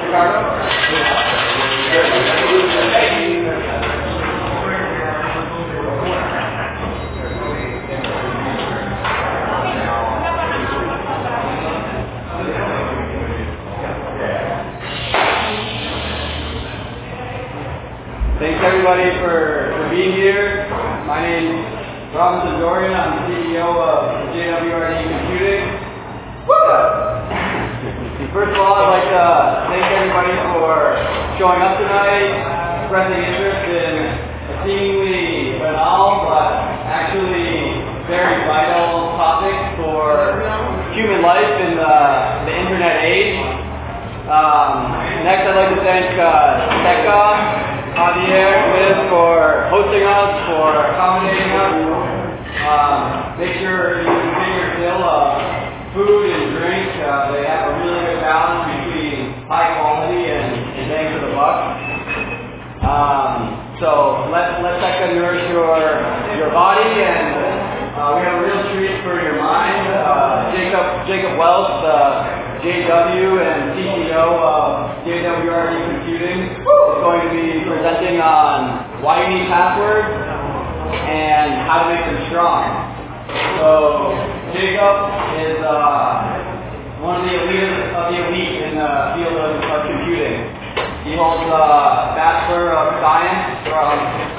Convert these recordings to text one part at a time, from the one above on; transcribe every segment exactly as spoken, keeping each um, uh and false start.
Thanks everybody for, for being here. My name's Robinson Dorian. I'm the C E O of J W R D Computing. First of all, I'd like to thank everybody for showing up tonight, expressing interest in a seemingly banal but actually very vital topic for human life in the, the internet age. Um, next, I'd like to thank uh, Tekka, Javier, Liz, for hosting us, for accommodating us. Um, make sure you pay your fill of food and drink. Uh, they have a really good balance between high quality and, and bang for the buck. Um, so let let Tekka nourish your your body, and uh, we have a real treat for your mind. Uh, Jacob Jacob Welch, uh, J W and C E O of J W R D Computing, is going to be presenting on why you need passwords and how to make them strong. So Jacob is uh, one of the elite of the elite in the field of, of computing. He holds a Bachelor of Science from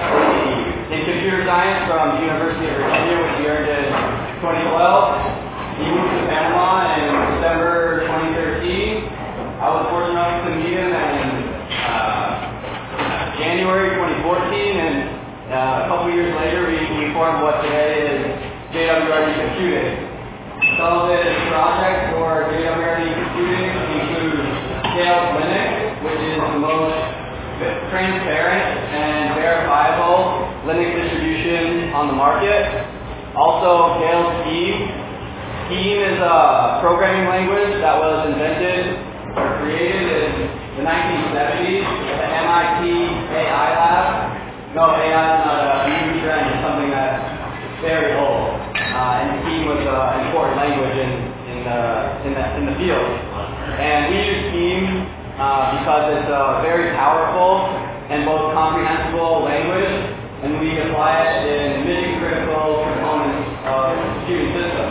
in Computer Science from the University of Virginia, which he earned in twenty twelve. He moved to Panama in December twenty thirteen. I was fortunate enough to meet him in uh, January twenty fourteen, and uh, a couple years later we, we formed what today is J W R D Computing. Some of his projects for J W R D Computing include Scaled Linux, which is the most transparent and verifiable Linux distribution on the market. Also, Gale Scheme. Scheme is a programming language that was invented or created in the nineteen seventies at the M I T A I lab. No, A I is not a new trend, it's something that's very old. Uh, and Scheme was an important language in, in, the, in, the, in the field. And we use Scheme uh, because it's a very powerful and most comprehensible language, and we apply it in mission-critical components of computing systems.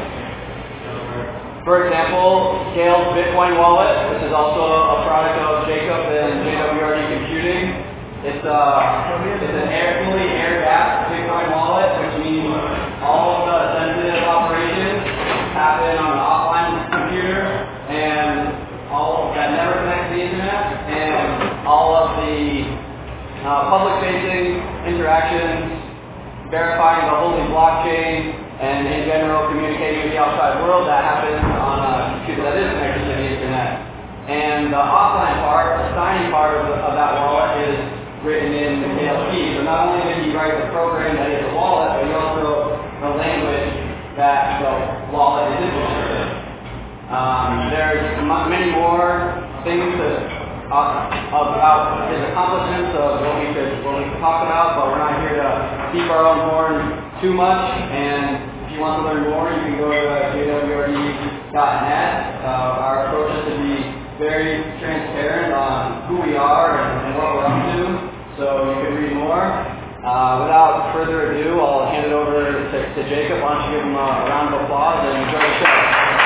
For example, Scale's Bitcoin wallet, which is also a product of Jacob and J W R D Computing. It's, a, it's an air, fully air-gapped Bitcoin wallet, which means all of the sensitive operations happen on an offline computer, and all that never connects to the internet, and all of the uh, public-facing interactions, verifying the holy blockchain, and in general communicating with the outside world, that happens on a computer that is connected to the internet. And the offline part, the signing part of, the, of that wallet is written in the Gale key. So not only did he write the program that is the wallet, but he also wrote the language that the wallet is implemented in. Um, there's many more things to, uh, about his accomplishments of what we could what we could talk about, but we're not here to keep our own horn too much. And if you want to learn more, you can go to J W R D dot net. Uh, our approach is to be very transparent on who we are and, and what we're up to, so you can read more. Uh, without further ado, I'll hand it over to, to Jacob. Why don't you give him a round of applause and enjoy the show.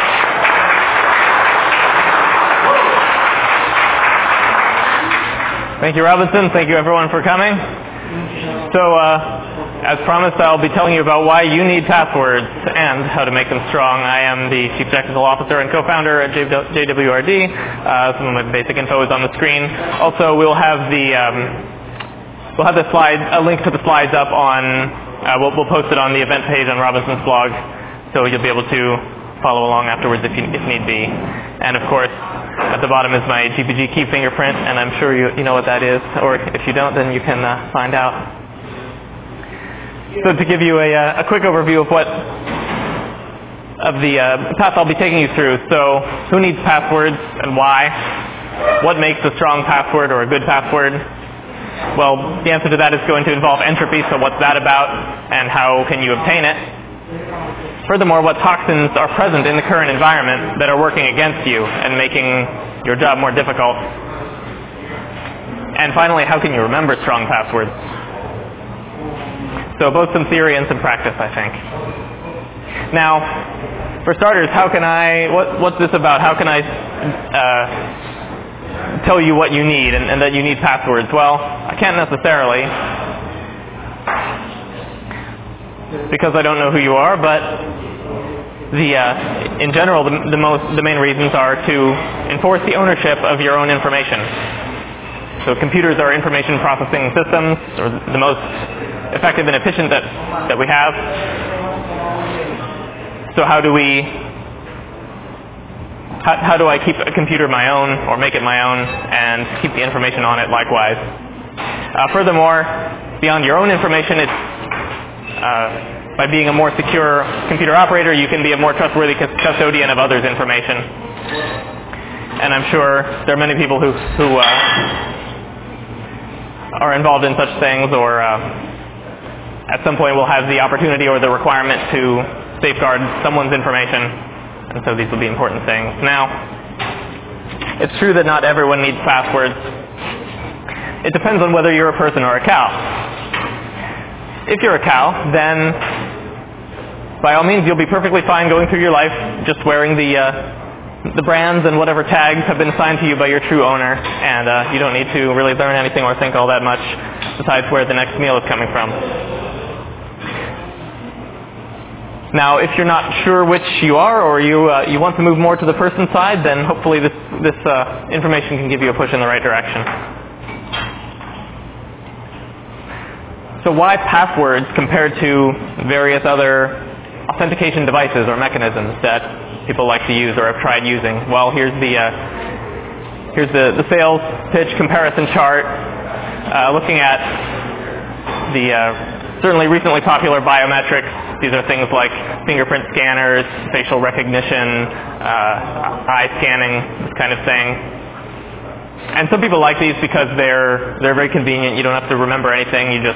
Thank you, Robinson. Thank you, everyone, for coming. So, uh, as promised, I'll be telling you about why you need passwords and how to make them strong. I am the Chief Technical Officer and co-founder at J W R D. Uh, some of my basic info is on the screen. Also, we'll have the um, we'll have the slide, a link to the slides up on. Uh, we'll, we'll post it on the event page on Robinson's blog, so you'll be able to follow along afterwards if, you, if need be. And of course, at the bottom is my G P G key fingerprint, and I'm sure you, you know what that is, or if you don't, then you can uh, find out. So to give you a, uh, a quick overview of what of the uh, path I'll be taking you through. So who needs passwords and why? What makes a strong password or a good password? Well, the answer to that is going to involve entropy, so what's that about, and how can you obtain it? Furthermore, what toxins are present in the current environment that are working against you and making your job more difficult? And finally, how can you remember strong passwords? So both some theory and some practice, I think. Now, for starters, how can I, what, what's this about? How can I uh, tell you what you need and, and that you need passwords? Well, I can't necessarily, because I don't know who you are, but the, uh, in general, the, the, most, the main reasons are to enforce the ownership of your own information. So computers are information processing systems, or the most effective and efficient that, that we have. So how do we, how, how do I keep a computer my own, or make it my own, and keep the information on it likewise? Uh, furthermore, beyond your own information, it's uh, by being a more secure computer operator, you can be a more trustworthy custodian of others' information. And I'm sure there are many people who, who uh, are involved in such things, or uh, at some point will have the opportunity or the requirement to safeguard someone's information. And so these will be important things. Now, it's true that not everyone needs passwords. It depends on whether you're a person or a cow. If you're a cow, then by all means you'll be perfectly fine going through your life just wearing the uh, the brands and whatever tags have been assigned to you by your true owner, and uh, you don't need to really learn anything or think all that much besides where the next meal is coming from. Now, if you're not sure which you are, or you uh, you want to move more to the person side, then hopefully this this uh, information can give you a push in the right direction. So why passwords compared to various other authentication devices or mechanisms that people like to use or have tried using? Well, here's the uh, here's the, the sales pitch comparison chart, uh, looking at the uh, certainly recently popular biometrics. These are things like fingerprint scanners, facial recognition, uh, eye scanning, this kind of thing. And some people like these because they're they're very convenient. You don't have to remember anything. You just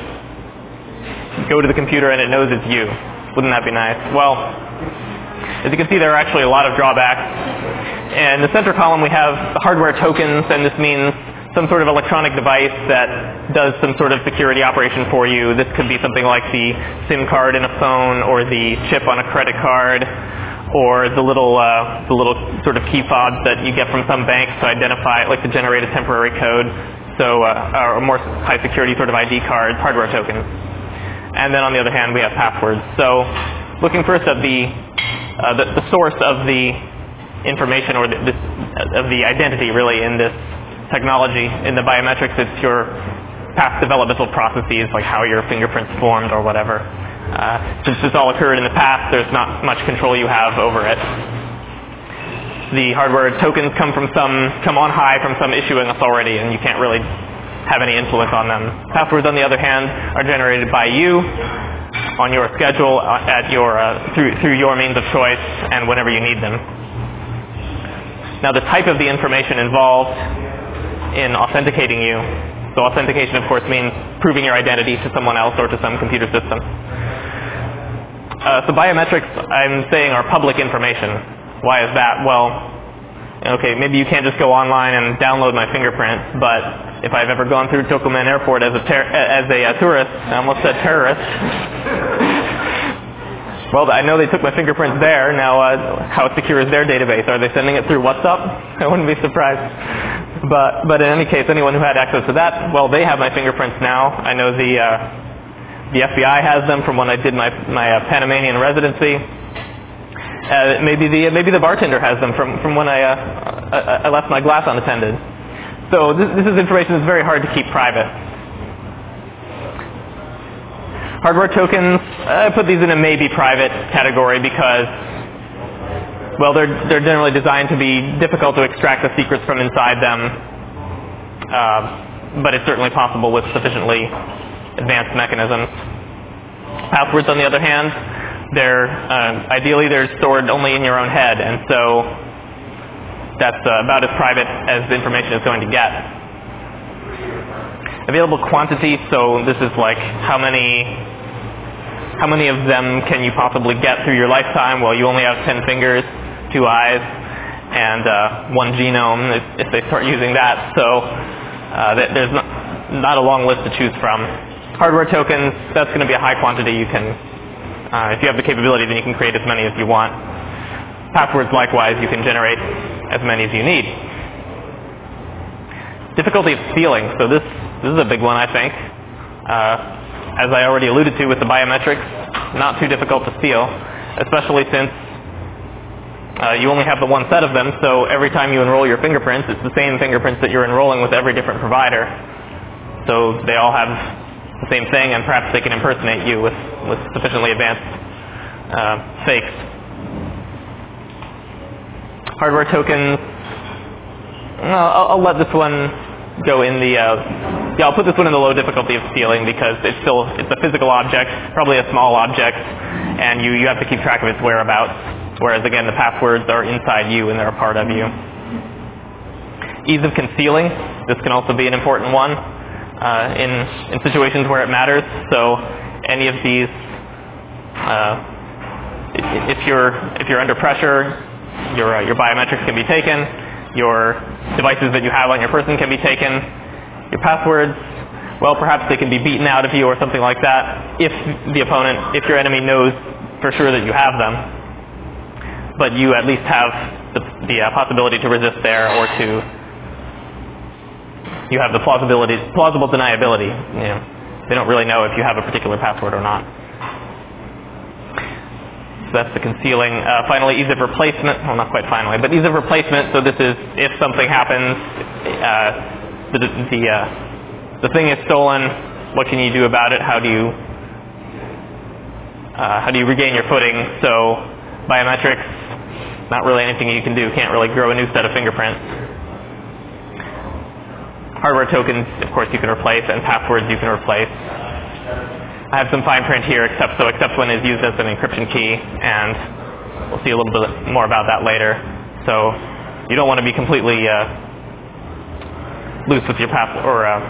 go to the computer and it knows it's you. Wouldn't that be nice? Well, as you can see, there are actually a lot of drawbacks. In the center column, we have the hardware tokens, and this means some sort of electronic device that does some sod of security operation for you. This could be something like the SIM card in a phone, or the chip on a credit card, or the little uh, the little sort of key fobs that you get from some banks to identify, like to generate a temporary code. So uh, or more high security sort of I D cards, hardware tokens. And then on the other hand, we have passwords. So looking first at the uh, the, the source of the information, or the, this, of the identity really in this technology, in the biometrics, it's your past developmental processes, like how your fingerprints formed or whatever. Uh, since this all occurred in the past, there's not much control you have over it. The hardware tokens come from some, come on high from some issuing authority, and you can't really have any influence on them. Passwords, on the other hand, are generated by you on your schedule, at your uh, through through your means of choice, and whenever you need them. Now, the type of the information involved in authenticating you. So authentication, of course, means proving your identity to someone else or to some computer system. Uh, so biometrics, I'm saying, are public information. Why is that? Well, okay, maybe you can't just go online and download my fingerprint, but if I've ever gone through Tokumen Airport as a ter- as a uh, tourist, I almost said terrorist. Well, I know they took my fingerprints there. Now, uh, how secure is their database? Are they sending it through WhatsApp? I wouldn't be surprised. But but in any case, anyone who had access to that, well, they have my fingerprints now. I know the uh, the F B I has them from when I did my my uh, Panamanian residency. Uh, maybe the maybe the bartender has them from from when I uh, I, I left my glass unattended. So this, this is information that's very hard to keep private. Hardware tokens, I put these in a maybe private category because, well, they're they're generally designed to be difficult to extract the secrets from inside them. Uh, but it's certainly possible with sufficiently advanced mechanisms. Passwords, on the other hand, they're uh, ideally they're stored only in your own head, and so that's uh, about as private as the information is going to get. Available quantity, so this is like how many how many of them can you possibly get through your lifetime? Well, you only have ten fingers, two eyes, and uh, one genome if, if they start using that. So uh, there's not not a long list to choose from. Hardware tokens, that's going to be a high quantity. You can, uh, if you have the capability, then you can create as many as you want. Passwords, likewise, you can generate as many as you need. Difficulty of stealing. So this, this is a big one, I think. Uh, as I already alluded to with the biometrics, not too difficult to steal, especially since uh, you only have the one set of them, so every time you enroll your fingerprints, it's the same fingerprints that you're enrolling with every different provider. So they all have the same thing, and perhaps they can impersonate you with, with sufficiently advanced uh, fakes. Hardware tokens, well, I'll, I'll let this one go in the, uh, yeah, I'll put this one in the low difficulty of stealing because it's still, it's a physical object, probably a small object, and you, you have to keep track of its whereabouts, whereas again, the passwords are inside you and they're a part of you. Ease of concealing, this can also be an important one uh, in, in situations where it matters. So any of these, uh, if you're, if you're under pressure, your, uh, your biometrics can be taken, your devices that you have on your person can be taken, your passwords, well, perhaps they can be beaten out of you or something like that if the opponent, if your enemy knows for sure that you have them, but you at least have the, the uh, possibility to resist there, or to, you have the plausibility, plausible deniability. You know, they don't really know if you have a particular password or not. So that's the concealing. Uh, finally, ease of replacement. Well, not quite finally, but ease of replacement. So this is if something happens, uh, the the, uh, the thing is stolen. What can you do about it? How do you uh, how do you regain your footing? So biometrics, not really anything you can do. Can't really grow a new set of fingerprints. Hardware tokens, of course, you can replace, and passwords you can replace. I have some fine print here, except so except when is used as an encryption key, and we'll see a little bit more about that later. So you don't want to be completely uh, loose with your password, or uh,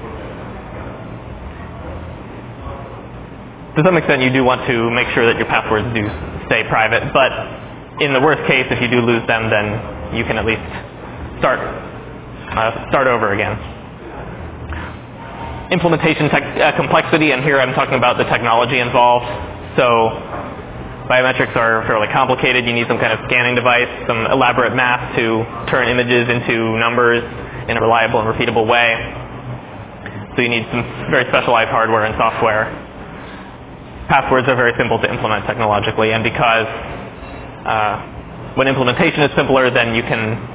to some extent you do want to make sure that your passwords do stay private, but in the worst case, if you do lose them, then you can at least start uh, start over again. Implementation tech, uh, complexity, and here I'm talking about the technology involved. So biometrics are fairly complicated. You need some kind of scanning device, some elaborate math to turn images into numbers in a reliable and repeatable way. So you need some very specialized hardware and software. Passwords are very simple to implement technologically, and because uh, when implementation is simpler, then you can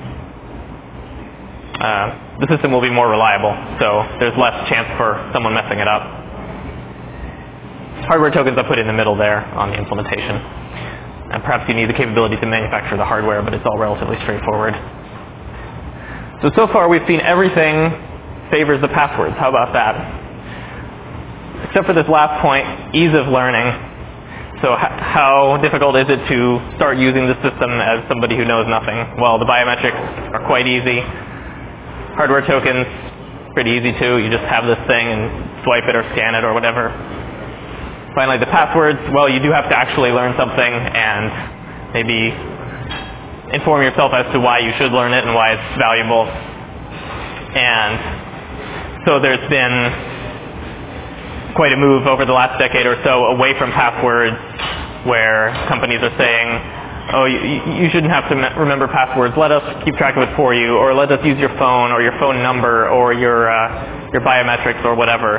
Uh, the system will be more reliable, so there's less chance for someone messing it up. Hardware tokens I put in the middle there on the implementation. And perhaps you need the capability to manufacture the hardware, but it's all relatively straightforward. So, so far we've seen everything favors the passwords. How about that? Except for this last point, ease of learning. So h- how difficult is it to start using the system as somebody who knows nothing? Well, the biometrics are quite easy. Hardware tokens, pretty easy too. You just have this thing and swipe it or scan it or whatever. Finally, the passwords, well, you do have to actually learn something and maybe inform yourself as to why you should learn it and why it's valuable. And so there's been quite a move over the last decade or so away from passwords, where companies are saying, oh, you, you shouldn't have to me- remember passwords. Let us keep track of it for you, or let us use your phone, or your phone number, or your uh, your biometrics, or whatever.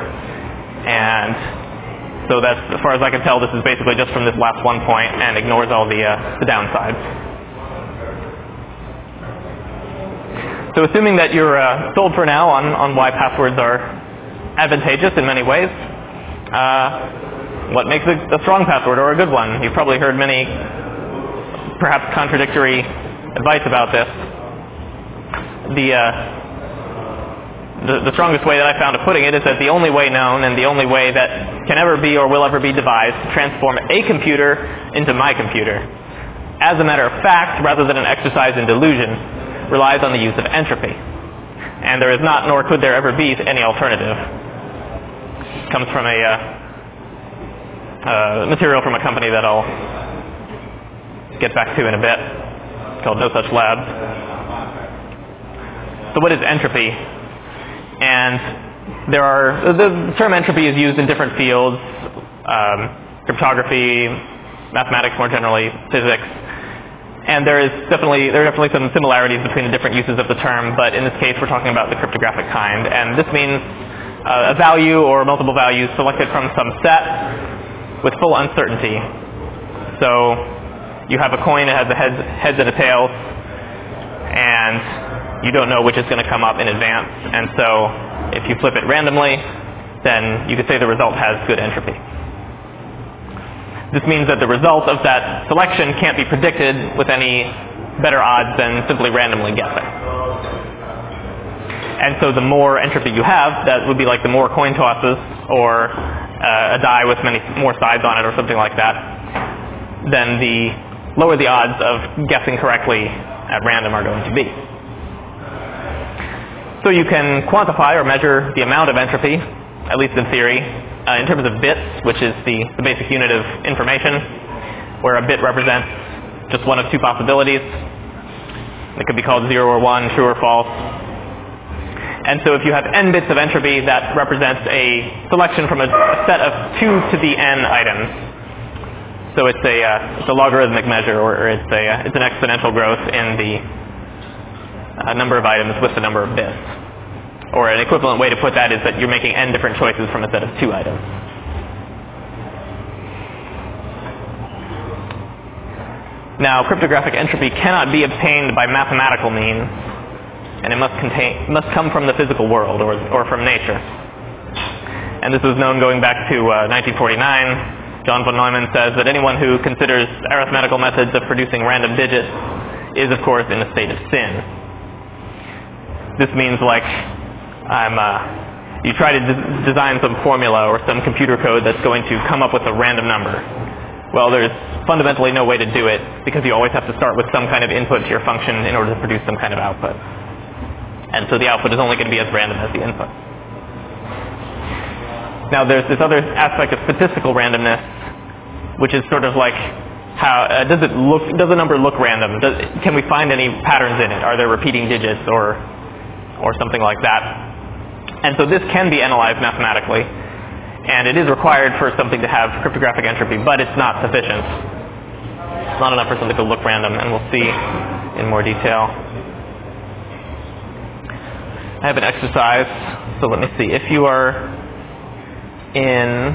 And so that's, as far as I can tell, this is basically just from this last one point and ignores all the uh, the downsides. So assuming that you're uh, sold for now on on why passwords are advantageous in many ways, uh, what makes a, a strong password or a good one? You've probably heard many perhaps contradictory advice about this. The, uh, the the strongest way that I found of putting it is that the only way known and the only way that can ever be or will ever be devised to transform a computer into my computer, as a matter of fact, rather than an exercise in delusion, relies on the use of entropy. And there is not, nor could there ever be, any alternative. It comes from a uh, uh, material from a company that I'll get back to in a bit, called No Such Labs. So what is entropy? And there are, the term entropy is used in different fields, um, cryptography, mathematics more generally, physics, and there is definitely, there are definitely some similarities between the different uses of the term, but in this case we're talking about the cryptographic kind, and this means uh, a value or multiple values selected from some set with full uncertainty. So you have a coin that has a heads, heads and a tails, and you don't know which is going to come up in advance, and so if you flip it randomly, then you could say the result has good entropy. This means that the result of that selection can't be predicted with any better odds than simply randomly guessing. And so the more entropy you have, that would be like the more coin tosses, or uh, a die with many more sides on it, or something like that, then the lower the odds of guessing correctly at random are going to be. So you can quantify or measure the amount of entropy, at least in theory, uh, in terms of bits, which is the, the basic unit of information, where a bit represents just one of two possibilities. It could be called zero or one, true or false. And so if you have n bits of entropy, that represents a selection from a, a set of two to the n items. So it's a, uh, it's a logarithmic measure, or, or it's, a, uh, it's an exponential growth in the uh, number of items with the number of bits. Or an equivalent way to put that is that you're making n different choices from a set of two items. Now, cryptographic entropy cannot be obtained by mathematical means, and it must contain, must come from the physical world, or, or from nature. And this was known going back to uh, nineteen forty-nine. John von Neumann says that anyone who considers arithmetical methods of producing random digits is, of course, in a state of sin. This means, like, I'm, uh, you try to de- design some formula or some computer code that's going to come up with a random number. Well, there's fundamentally no way to do it, because you always have to start with some kind of input to your function in order to produce some kind of output. And so the output is only going to be as random as the input. Now there's this other aspect of statistical randomness, which is sort of like, how uh, does it look? Does a number look random? Does, can we find any patterns in it? Are there repeating digits or or something like that? And so this can be analyzed mathematically, and it is required for something to have cryptographic entropy, but it's not sufficient. It's not enough for something to look random, and we'll see in more detail. I have an exercise, so let me see. If you are in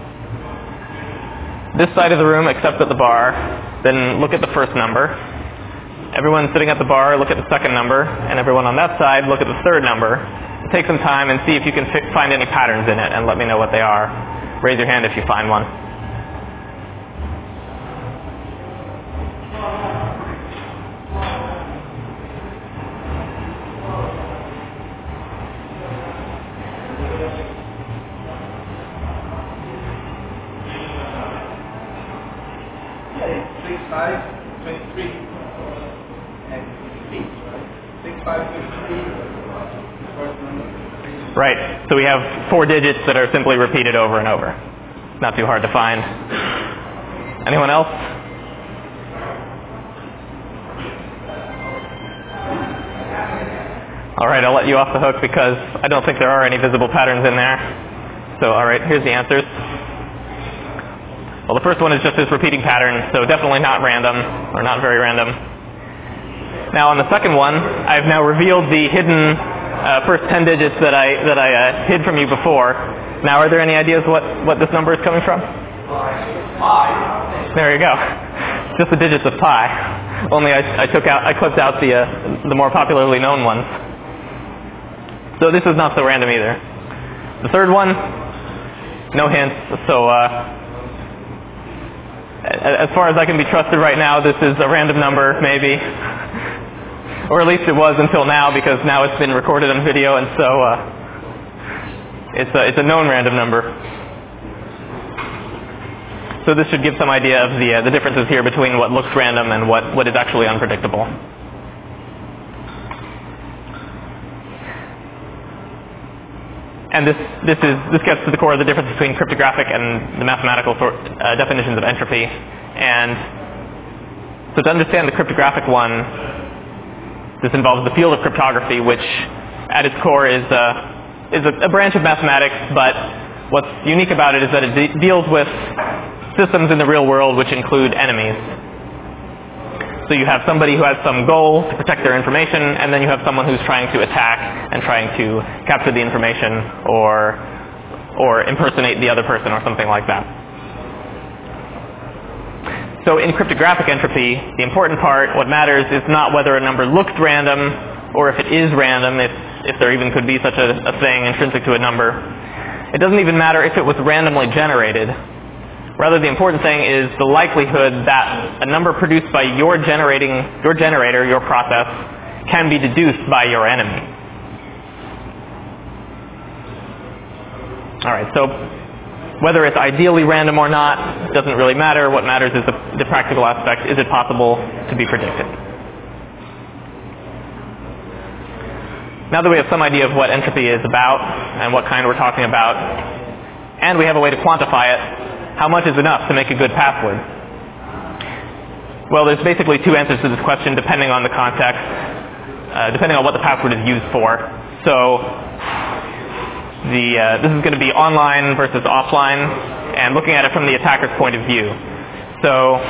this side of the room except at the bar, then look at the first number. Everyone sitting at the bar, look at the second number, and everyone on that side, look at the third number. Take some time and see if you can fi- find any patterns in it, and let me know what they are. Raise your hand if you find one. six five twenty-three and six five twenty-three. Right. So we have four digits that are simply repeated over and over. Not too hard to find. Anyone else? All right, I'll let you off the hook because I don't think there are any visible patterns in there. So, all right, here's the answers. Well, the first one is just this repeating pattern, so definitely not random, or not very random. Now, on the second one, I've now revealed the hidden uh, first ten digits that I that I uh, hid from you before. Now, are there any ideas what, what this number is coming from? Pi. There you go. Just the digits of pi. Only I, I took out, I clipped out the uh, the more popularly known ones. So this is not so random either. The third one, no hints. So uh, as far as I can be trusted right now, this is a random number, maybe. Or at least it was until now, because now it's been recorded on video, and so uh, it's, a, it's a known random number. So this should give some idea of the, uh, the differences here between what looks random and what, what is actually unpredictable. And this, this, is, this gets to the core of the difference between cryptographic and the mathematical sort, uh, definitions of entropy. And so to understand the cryptographic one, this involves the field of cryptography, which at its core is uh, is a, a branch of mathematics, but what's unique about it is that it de- deals with systems in the real world which include enemies. So you have somebody who has some goal to protect their information, and then you have someone who's trying to attack and trying to capture the information or or impersonate the other person or something like that. So in cryptographic entropy, the important part, what matters, is not whether a number looks random or if it is random, if, if there even could be such a, a thing intrinsic to a number. It doesn't even matter if it was randomly generated. Rather, the important thing is the likelihood that a number produced by your generating, your generator, your process, can be deduced by your enemy. All right, so whether it's ideally random or not doesn't really matter. What matters is the, the practical aspect. Is it possible to be predicted? Now that we have some idea of what entropy is about and what kind we're talking about, and we have a way to quantify it, how much is enough to make a good password? Well, there's basically two answers to this question depending on the context, uh, depending on what the password is used for. So the, uh, this is going to be online versus offline, and looking at it from the attacker's point of view. So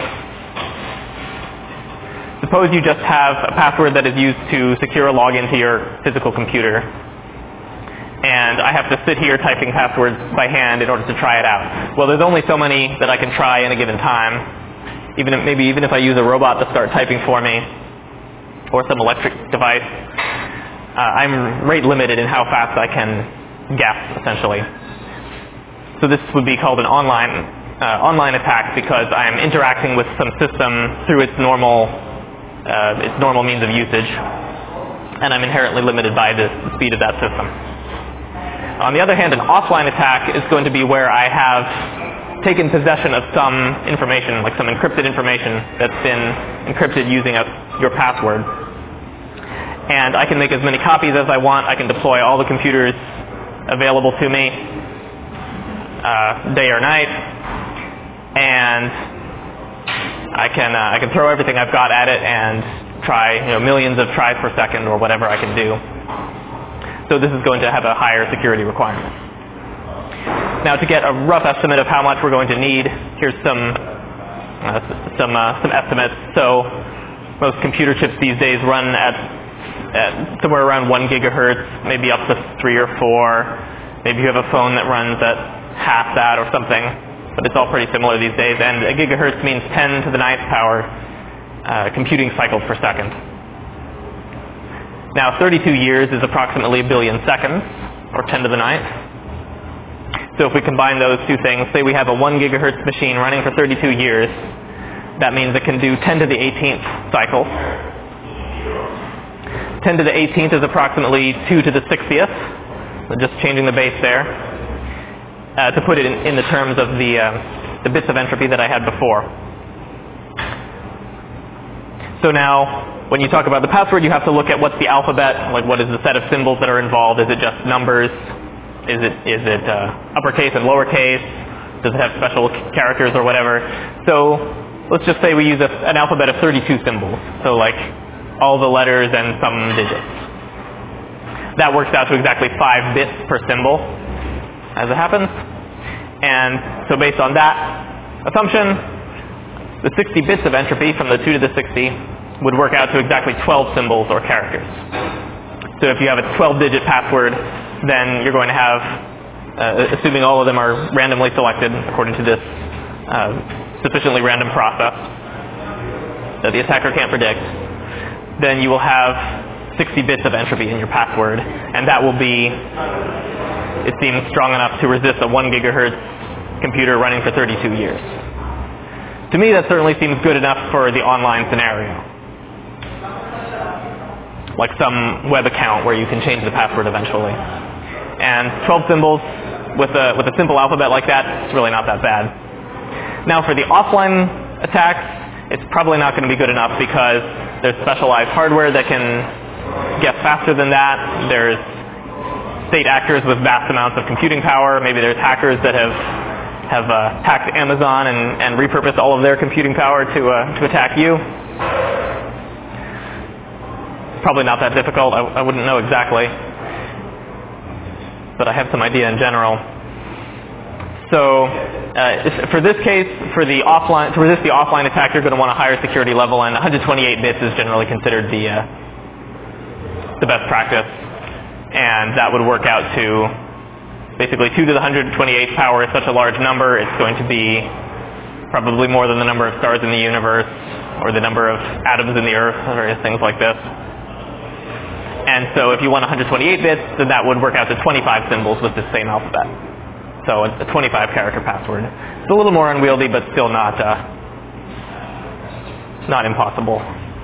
suppose you just have a password that is used to secure a login to your physical computer. And I have to sit here typing passwords by hand in order to try it out. Well, there's only so many that I can try in a given time. Even if, maybe even if I use a robot to start typing for me, or some electric device, uh, I'm rate limited in how fast I can guess, essentially. So this would be called an online uh, online attack because I'm interacting with some system through its normal uh, its normal means of usage, and I'm inherently limited by the speed of that system. On the other hand, an offline attack is going to be where I have taken possession of some information, like some encrypted information that's been encrypted using a, your password. And I can make as many copies as I want. I can deploy all the computers available to me, uh, day or night, and I can uh, I can throw everything I've got at it and try, you know, millions of tries per second or whatever I can do. So this is going to have a higher security requirement. Now, to get a rough estimate of how much we're going to need, here's some uh, some uh, some estimates. So most computer chips these days run at, at somewhere around one gigahertz, maybe up to three or four. Maybe you have a phone that runs at half that or something, but it's all pretty similar these days. And a gigahertz means ten to the ninth power uh, computing cycles per second. Now, thirty-two years is approximately a billion seconds, or ten to the ninth. So if we combine those two things, say we have a one gigahertz machine running for thirty-two years, that means it can do ten to the eighteenth cycles. ten to the eighteenth is approximately two to the sixtieth, so just changing the base there, uh, to put it in, in the terms of the, uh, the bits of entropy that I had before. So now, when you talk about the password, you have to look at what's the alphabet, like what is the set of symbols that are involved. Is it just numbers? Is it is it uh, uppercase and lowercase? Does it have special characters or whatever? So let's just say we use a, an alphabet of thirty-two symbols. So like all the letters and some digits. That works out to exactly five bits per symbol, as it happens. And so based on that assumption, the sixty bits of entropy from the two to the sixty would work out to exactly twelve symbols or characters. So if you have a twelve-digit password, then you're going to have, uh, assuming all of them are randomly selected according to this uh, sufficiently random process that the attacker can't predict, then you will have sixty bits of entropy in your password, and that will be, it seems, strong enough to resist a one gigahertz computer running for thirty-two years. To me, that certainly seems good enough for the online scenario, like some web account where you can change the password eventually. And twelve symbols with a with a simple alphabet like that, it's really not that bad. Now for the offline attacks, it's probably not going to be good enough because there's specialized hardware that can guess faster than that. There's state actors with vast amounts of computing power. Maybe there's hackers that have have uh, hacked Amazon and, and repurposed all of their computing power to uh, to attack you. Probably not that difficult. I, I wouldn't know exactly. but I have some idea in general. So uh, for this case, for the offline, to resist the offline attack, you're going to want a higher security level, and one hundred twenty-eight bits is generally considered the uh, the best practice, and that would work out to basically two to the one hundred twenty-eighth power is such a large number, it's going to be probably more than the number of stars in the universe, or the number of atoms in the Earth, various things like this. And so if you want one hundred twenty-eight bits, then that would work out to twenty-five symbols with the same alphabet. So a twenty-five character password. It's a little more unwieldy, but still not uh, not impossible.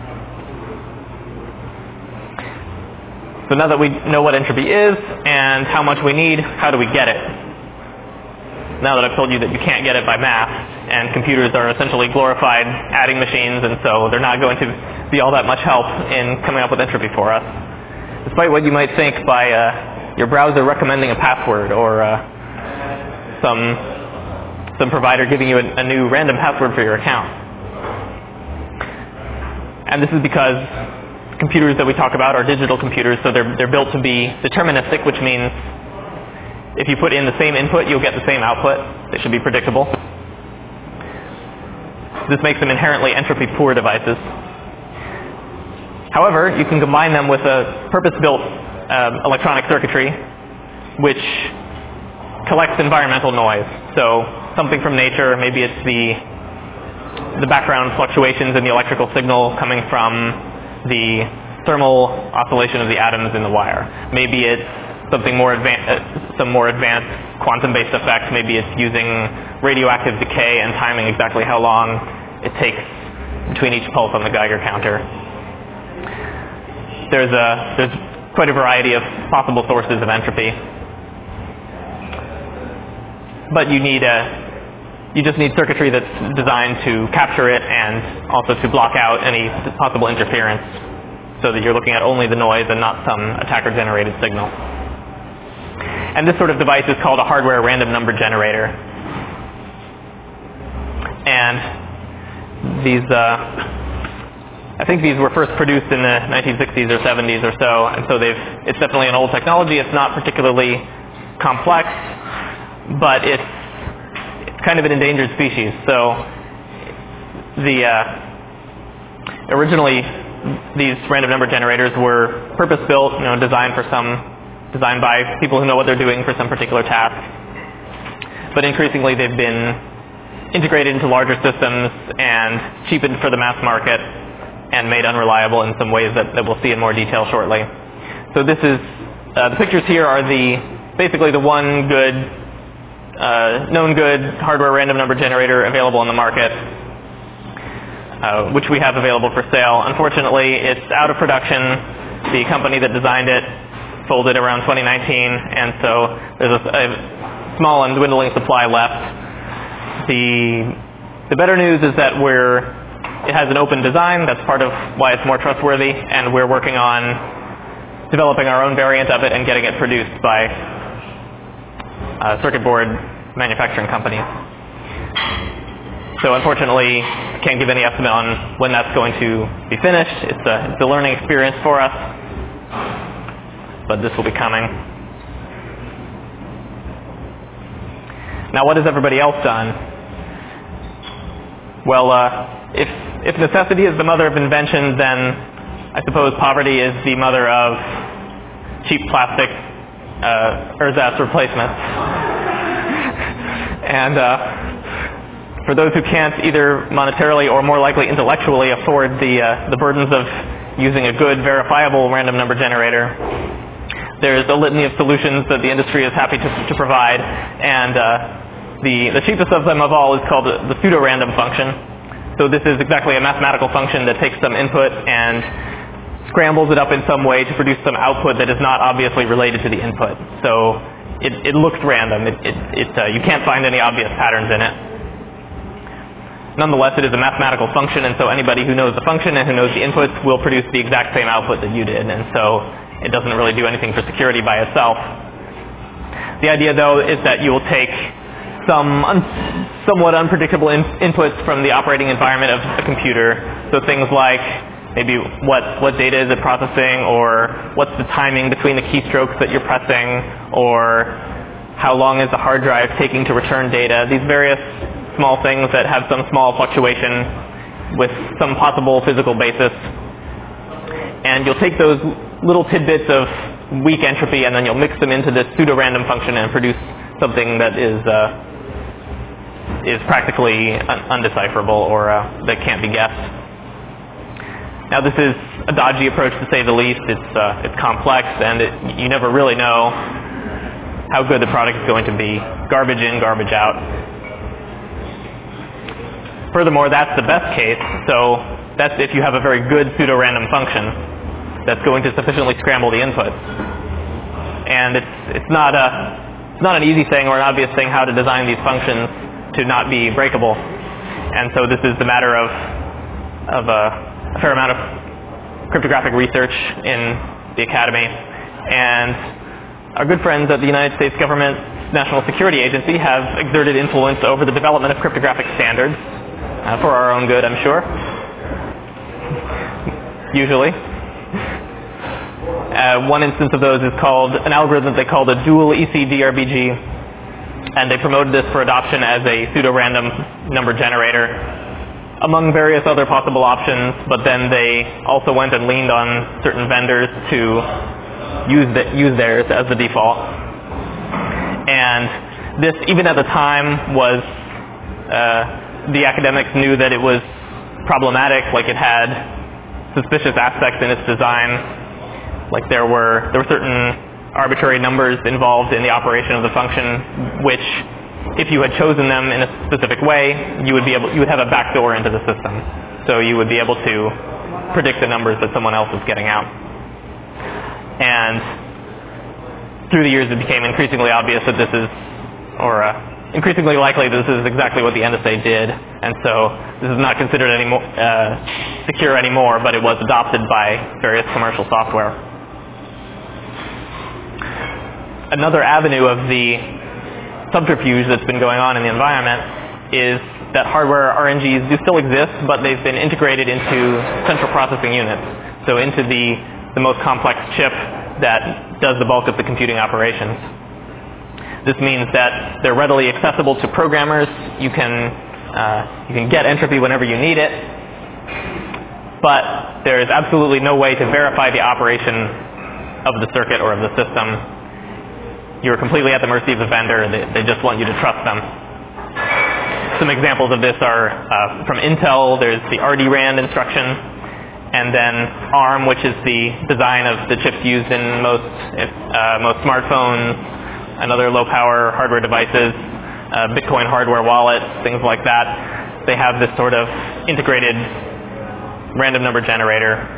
So now that we know what entropy is and how much we need, how do we get it? Now that I've told you that you can't get it by math, and computers are essentially glorified adding machines, and so they're not going to be all that much help in coming up with entropy for us, despite what you might think by uh, your browser recommending a password, or uh, some some provider giving you a, a new random password for your account. And this is because computers that we talk about are digital computers, so they're they're built to be deterministic, which means if you put in the same input, you'll get the same output. They should be predictable. This makes them inherently entropy-poor devices. However, you can combine them with a purpose-built um, electronic circuitry, which collects environmental noise. So something from nature, maybe it's the the background fluctuations in the electrical signal coming from the thermal oscillation of the atoms in the wire. Maybe it's something more advanced, uh, some more advanced quantum-based effect. Maybe it's using radioactive decay and timing exactly how long it takes between each pulse on the Geiger counter. There's a there's quite a variety of possible sources of entropy. But you need a, you just need circuitry that's designed to capture it and also to block out any possible interference, so that you're looking at only the noise and not some attacker-generated signal. And this sort of device is called a hardware random number generator. And these, uh, I think these were first produced in the nineteen sixties or seventies or so, and so they've, it's definitely an old technology. It's not particularly complex, but it's, it's kind of an endangered species. So the uh, originally these random number generators were purpose-built, you know, designed for some, designed by people who know what they're doing for some particular task. But increasingly they've been integrated into larger systems and cheapened for the mass market and made unreliable in some ways that, that we'll see in more detail shortly. So this is, uh, the pictures here are the, basically the one good, uh, known good hardware random number generator available on the market, uh, which we have available for sale. Unfortunately, it's out of production. The company that designed it folded around twenty nineteen, and so there's a, a small and dwindling supply left. The, the better news is that we're, it has an open design. That's part of why it's more trustworthy, and we're working on developing our own variant of it and getting it produced by uh, circuit board manufacturing companies. So unfortunately, I can't give any estimate on when that's going to be finished. It's a, it's a learning experience for us, but this will be coming. Now, what has everybody else done? Well, uh, if if necessity is the mother of invention, then I suppose poverty is the mother of cheap plastic uh, ersatz replacements. And uh, for those who can't either monetarily or more likely intellectually afford the uh, the burdens of using a good, verifiable random number generator, there's a litany of solutions that the industry is happy to, to provide, and uh, the, the cheapest of them of all is called the, the pseudo-random function. So this is exactly a mathematical function that takes some input and scrambles it up in some way to produce some output that is not obviously related to the input. So it, it looks random. It, it, it, uh, you can't find any obvious patterns in it. Nonetheless, it is a mathematical function, and so anybody who knows the function and who knows the inputs will produce the exact same output that you did, and so it doesn't really do anything for security by itself. The idea, though, is that you will take some un- somewhat unpredictable in- inputs from the operating environment of a computer, so things like maybe what, what data is it processing, or what's the timing between the keystrokes that you're pressing, or how long is the hard drive taking to return data, these various small things that have some small fluctuation with some possible physical basis. And you'll take those little tidbits of weak entropy and then you'll mix them into this pseudo-random function and produce something that is uh, is practically un- undecipherable or uh, that can't be guessed. Now this is a dodgy approach to say the least. It's uh, it's complex and it, you never really know how good the product is going to be. Garbage in, garbage out. Furthermore, that's the best case. So that's if you have a very good pseudo-random function that's going to sufficiently scramble the inputs. And it's it's not a it's not an easy thing or an obvious thing how to design these functions to not be breakable. And so this is the matter of of a a fair amount of cryptographic research in the academy, and our good friends at the United States government National Security Agency have exerted influence over the development of cryptographic standards, uh, for our own good, I'm sure, usually. Uh, one instance of those is called an algorithm they call the dual E C D R B G, and they promoted this for adoption as a pseudo-random number generator among various other possible options, but then they also went and leaned on certain vendors to use the, use theirs as the default. And this, even at the time, was uh, the academics knew that it was problematic, like it had suspicious aspects in its design, like there were there were certain arbitrary numbers involved in the operation of the function, which if you had chosen them in a specific way, you would be able, you would have a backdoor into the system. So you would be able to predict the numbers that someone else is getting out. And through the years, it became increasingly obvious that this is, or uh, increasingly likely that this is exactly what the N S A did. And so this is not considered any more, uh, secure anymore, but it was adopted by various commercial software. Another avenue of the subterfuge that's been going on in the environment is that hardware R N Gs do still exist, but they've been integrated into central processing units, so into the, the most complex chip that does the bulk of the computing operations. This means that they're readily accessible to programmers. You can, uh, you can get entropy whenever you need it, but there is absolutely no way to verify the operation of the circuit or of the system. You're completely at the mercy of the vendor. They, they just want you to trust them. Some examples of this are uh, from Intel. There's the R D RAND instruction, and then ARM, which is the design of the chips used in most uh, most smartphones and other low-power hardware devices, uh, Bitcoin hardware wallets, things like that. They have this sort of integrated random number generator.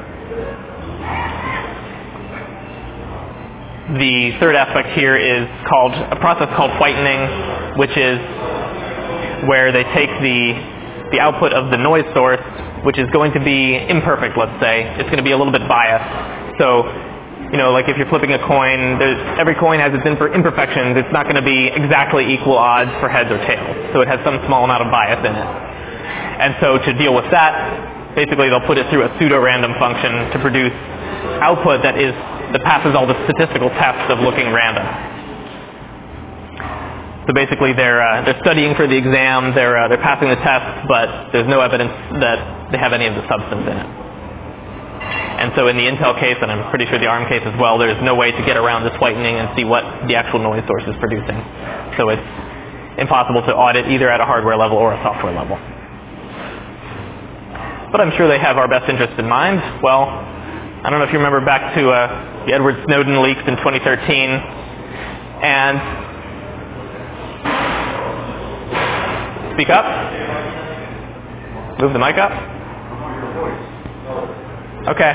The third aspect here is called a process called whitening, which is where they take the the output of the noise source, which is going to be imperfect, let's say. It's going to be a little bit biased. So, you know, like if you're flipping a coin, there's, every coin has its imper- imperfections. It's not going to be exactly equal odds for heads or tails. So it has some small amount of bias in it. And so to deal with that, basically they'll put it through a pseudo-random function to produce output that is that passes all the statistical tests of looking random. So basically, they're uh, they're studying for the exam, they're uh, they're passing the test, but there's no evidence that they have any of the substance in it. And so in the Intel case, and I'm pretty sure the ARM case as well, there's no way to get around this whitening and see what the actual noise source is producing. So it's impossible to audit either at a hardware level or a software level. But I'm sure they have our best interest in mind. Well, I don't know if you remember back to uh, the Edward Snowden leaks in twenty thirteen, and speak up. Move the mic up. Okay.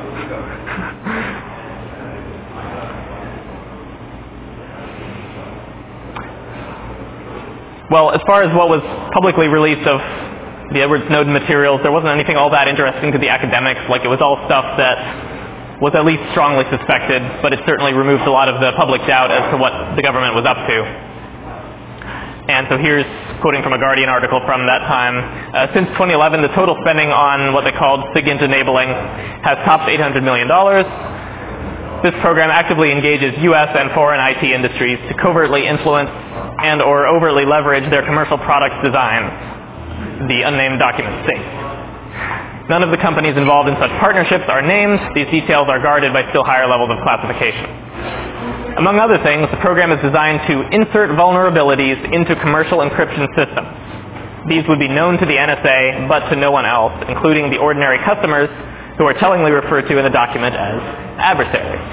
Well, as far as what was publicly released of the Edward Snowden materials, there wasn't anything all that interesting to the academics. Like, it was all stuff that was at least strongly suspected, but it certainly removed a lot of the public doubt as to what the government was up to. And so here's quoting from a Guardian article from that time. Uh, since twenty eleven, the total spending on what they called SIGINT enabling has topped eight hundred million dollars. this program actively engages U S and foreign I T industries to covertly influence and or overtly leverage their commercial product designs, the unnamed document states. None of the companies involved in such partnerships are named. These details are guarded by still higher levels of classification. Among other things, the program is designed to insert vulnerabilities into commercial encryption systems. These would be known to the N S A, but to no one else, including the ordinary customers who are tellingly referred to in the document as adversaries.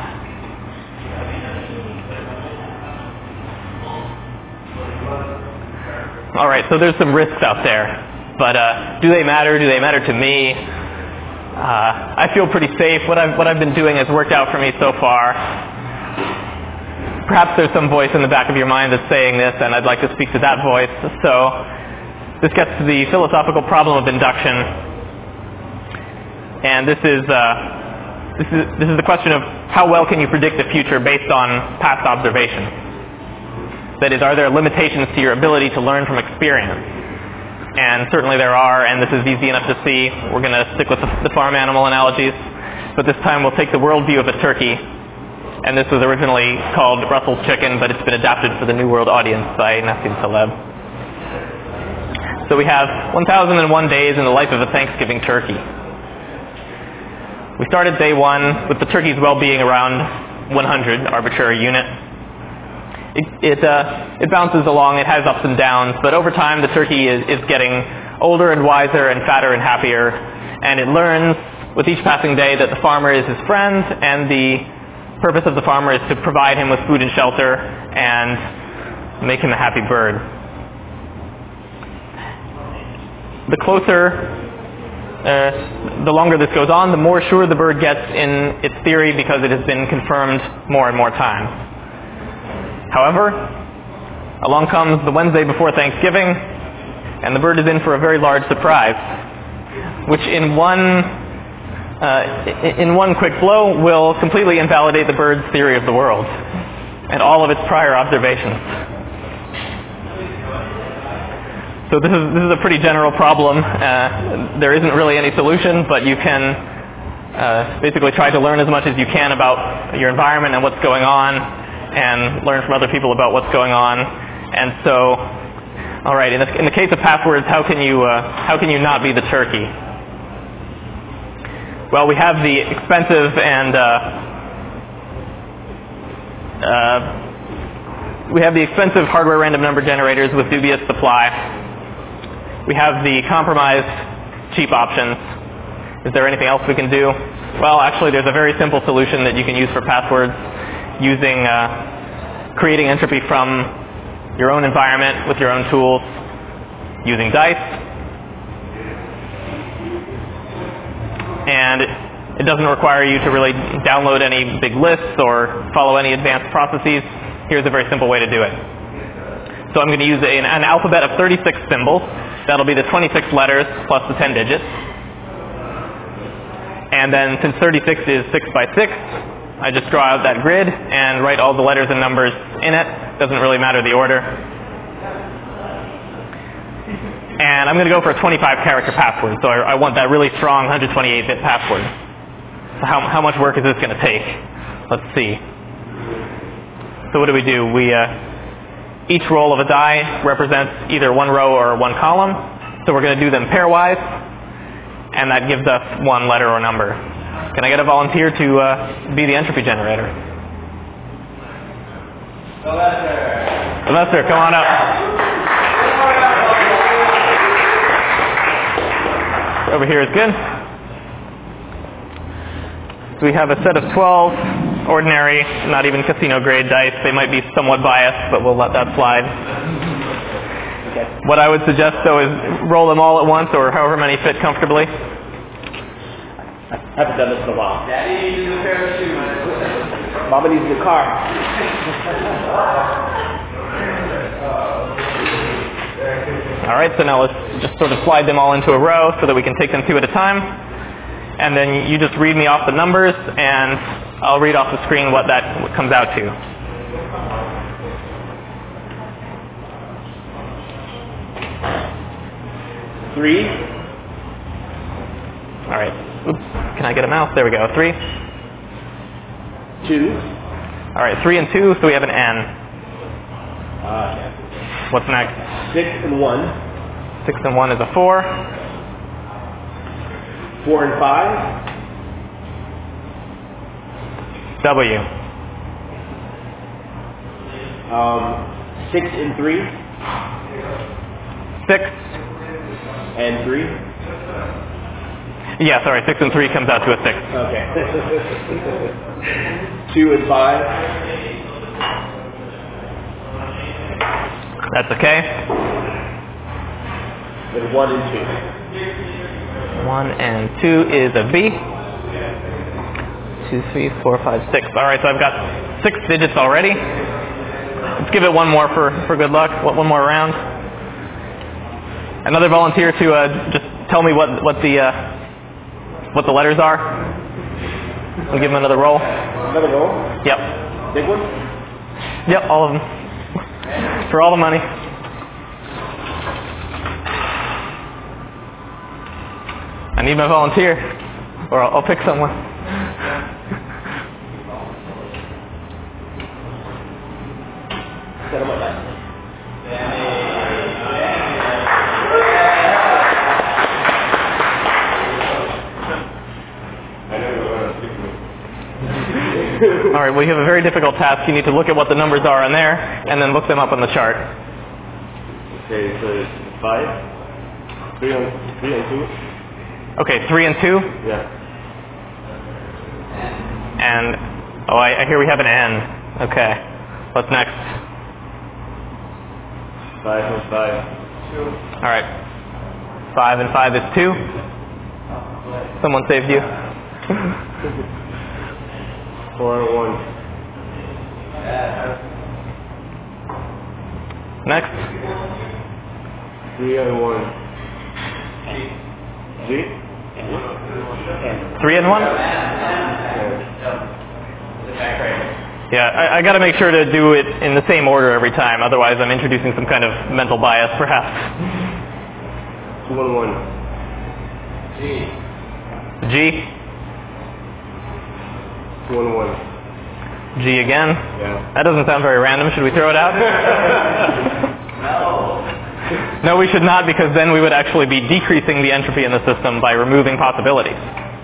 All right, so there's some risks out there. But uh, do they matter? Do they matter to me? Uh, I feel pretty safe. What I've, what I've been doing has worked out for me so far. Perhaps there's some voice in the back of your mind that's saying this, and I'd like to speak to that voice. So this gets to the philosophical problem of induction. And this is, uh, this is, this is the question of how well can you predict the future based on past observation? That is, are there limitations to your ability to learn from experience? And certainly there are, and this is easy enough to see. We're going to stick with the, the farm animal analogies, but this time we'll take the worldview of a turkey. And this was originally called Russell's chicken, but it's been adapted for the New World audience by Nassim Taleb. So we have one thousand one days in the life of a Thanksgiving turkey. We started day one with the turkey's well-being around one hundred, arbitrary unit. It, it, uh, it bounces along, it has ups and downs, but over time the turkey is, is getting older and wiser and fatter and happier, and it learns with each passing day that the farmer is his friend, and the purpose of the farmer is to provide him with food and shelter and make him a happy bird. The closer, uh, the longer this goes on, the more sure the bird gets in its theory because it has been confirmed more and more times. However, along comes the Wednesday before Thanksgiving, and the bird is in for a very large surprise, which in one, uh, in one quick blow will completely invalidate the bird's theory of the world and all of its prior observations. So this is, this is a pretty general problem. Uh, there isn't really any solution, but you can uh, basically try to learn as much as you can about your environment and what's going on, and learn from other people about what's going on. And so, all right, in the, in the case of passwords, how can you uh, how can you not be the turkey? Well, we have the expensive and uh, uh, we have the expensive hardware random number generators with dubious supply. We have the compromised cheap options. Is there anything else we can do? Well, actually, there's a very simple solution that you can use for passwords, using uh, creating entropy from your own environment with your own tools, using dice. And it, it doesn't require you to really download any big lists or follow any advanced processes. Here's a very simple way to do it. So I'm going to use a, an, an alphabet of thirty-six symbols. That'll be the twenty-six letters plus the ten digits. And then since thirty-six is six by six, I just draw out that grid and write all the letters and numbers in it. Doesn't really matter the order. And I'm going to go for a twenty-five character password. So I, I want that really strong one hundred twenty-eight bit password. So how, how much work is this going to take? Let's see. So what do we do? We uh, each roll of a die represents either one row or one column. So we're going to do them pairwise, and that gives us one letter or number. Can I get a volunteer to uh, be the entropy generator? Sylvester. Sylvester, come on up. Over here is good. So we have a set of twelve ordinary, not even casino grade dice. They might be somewhat biased, but we'll let that slide. Okay. What I would suggest, though, is roll them all at once, or however many fit comfortably. I haven't done this in a while. Daddy needs a pair of shoes. Mama needs a car. All right, so now let's just sort of slide them all into a row so that we can take them two at a time. And then you just read me off the numbers, and I'll read off the screen what that comes out to. Three. All right. Oops. Can I get a mouse? There we go. Three. two. All right, three and two, so we have an N. Uh, What's next? six and one. Six and one is a four. Four and five. W. Um, six and three. Six. And three. Yeah, sorry, six and three comes out to a six. Okay. Two and five. That's okay. And one and two. One and two is a B. Two, three, four, five, six. All right, so I've got six digits already. Let's give it one more for, for good luck. One more round. Another volunteer to uh, just tell me what what the uh, what the letters are. We'll give him another roll. Another roll? Yep. Big one? Yep, all of them. For all the money. I need my volunteer, or I'll, I'll pick someone. Set 'em up back. All right, well, you have a very difficult task. You need to look at what the numbers are on there, and then look them up on the chart. Okay, so it's five. Three on three on two. Okay, three and two. Yeah. And, oh, I, I hear we have an N. Okay. What's next? Five and five. Two. All right. Five and five is two. Someone saved you. Four and one. Next. Three and one. Three? Three and one? Yeah, I, I got to make sure to do it in the same order every time. Otherwise, I'm introducing some kind of mental bias, perhaps. Two and one. G. G. Two and one. G again? Yeah. That doesn't sound very random. Should we throw it out? No. No, we should not, because then we would actually be decreasing the entropy in the system by removing possibilities.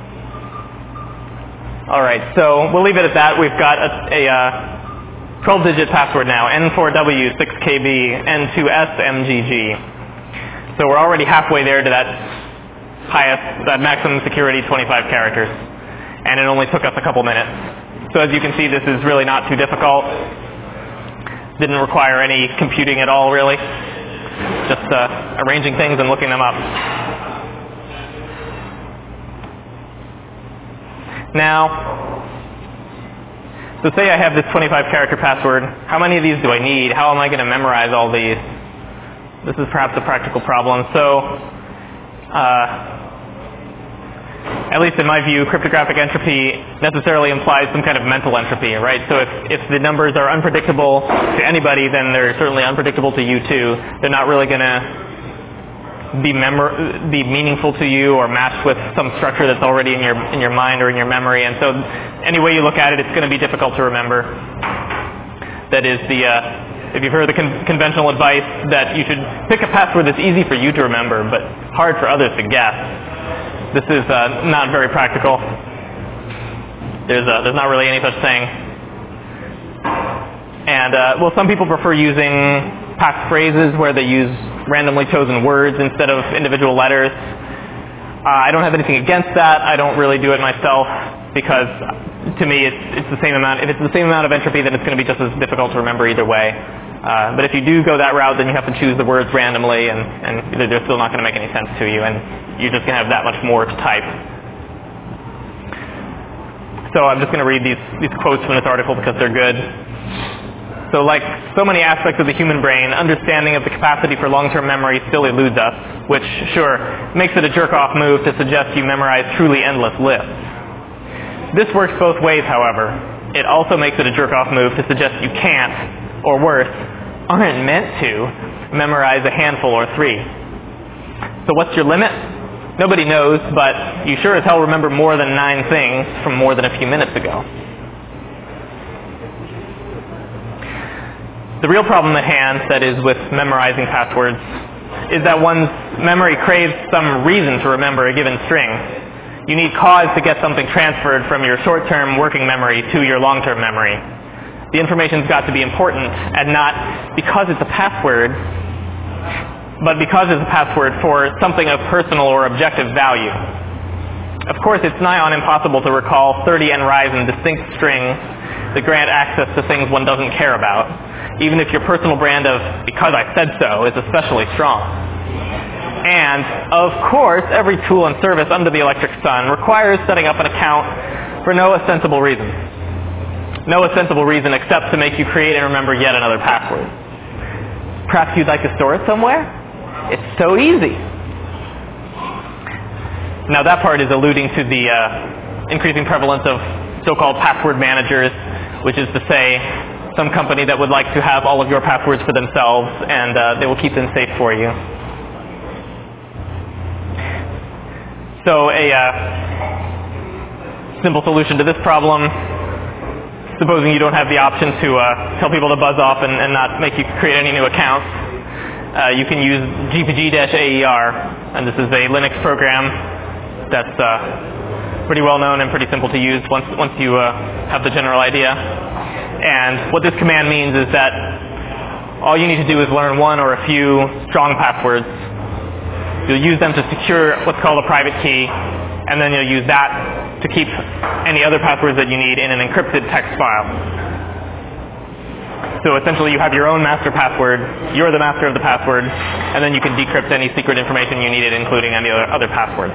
All right, so we'll leave it at that. We've got a, a uh, twelve-digit password now, N four W six K B N two S M G G. So we're already halfway there to that highest, that maximum security twenty-five characters, and it only took us a couple minutes. So as you can see, this is really not too difficult. Didn't require any computing at all, really. Just uh, arranging things and looking them up. Now, so say I have this twenty-five character password. How many of these do I need? How am I going to memorize all these? This is perhaps a practical problem. So, uh, at least in my view, cryptographic entropy necessarily implies some kind of mental entropy, right? So if, if the numbers are unpredictable to anybody, then they're certainly unpredictable to you too. They're not really going to be memor- be meaningful to you or matched with some structure that's already in your in your mind or in your memory. And so any way you look at it, it's going to be difficult to remember. That is the, uh, if you've heard the con- conventional advice that you should pick a password that's easy for you to remember, but hard for others to guess. This is uh, not very practical. There's uh, there's not really any such thing. And uh, well, some people prefer using passphrases where they use randomly chosen words instead of individual letters. Uh, I don't have anything against that. I don't really do it myself because to me it's it's the same amount. If it's the same amount of entropy, then it's going to be just as difficult to remember either way. Uh, but if you do go that route, then you have to choose the words randomly, and, and they're still not going to make any sense to you, and you're just going to have that much more to type. So I'm just going to read these, these quotes from this article because they're good. So like so many aspects of the human brain, understanding of the capacity for long-term memory still eludes us, which, sure, makes it a jerk-off move to suggest you memorize truly endless lists. This works both ways, however. It also makes it a jerk-off move to suggest you can't, or worse, aren't meant to memorize a handful or three. So what's your limit? Nobody knows, but you sure as hell remember more than nine things from more than a few minutes ago. The real problem at hand, that is, with memorizing passwords, is that one's memory craves some reason to remember a given string. You need cause to get something transferred from your short-term working memory to your long-term memory. The information's got to be important, and not because it's a password, but because it's a password for something of personal or objective value. Of course, it's nigh on impossible to recall thirty n-rise distinct strings that grant access to things one doesn't care about, even if your personal brand of "because I said so" is especially strong. And, of course, every tool and service under the electric sun requires setting up an account for no ostensible reason. No ostensible reason except to make you create and remember yet another password. Perhaps you'd like to store it somewhere? It's so easy. Now that part is alluding to the uh, increasing prevalence of so-called password managers, which is to say some company that would like to have all of your passwords for themselves, and uh, they will keep them safe for you. So a uh, simple solution to this problem, supposing you don't have the option to uh, tell people to buzz off and, and not make you create any new accounts, uh, you can use G P G A E R, and this is a Linux program that's uh, pretty well known and pretty simple to use once, once you uh, have the general idea. And what this command means is that all you need to do is learn one or a few strong passwords. You'll use them to secure what's called a private key, and then you'll use that to keep any other passwords that you need in an encrypted text file. So essentially you have your own master password, you're the master of the password, and then you can decrypt any secret information you needed, including any other, other passwords.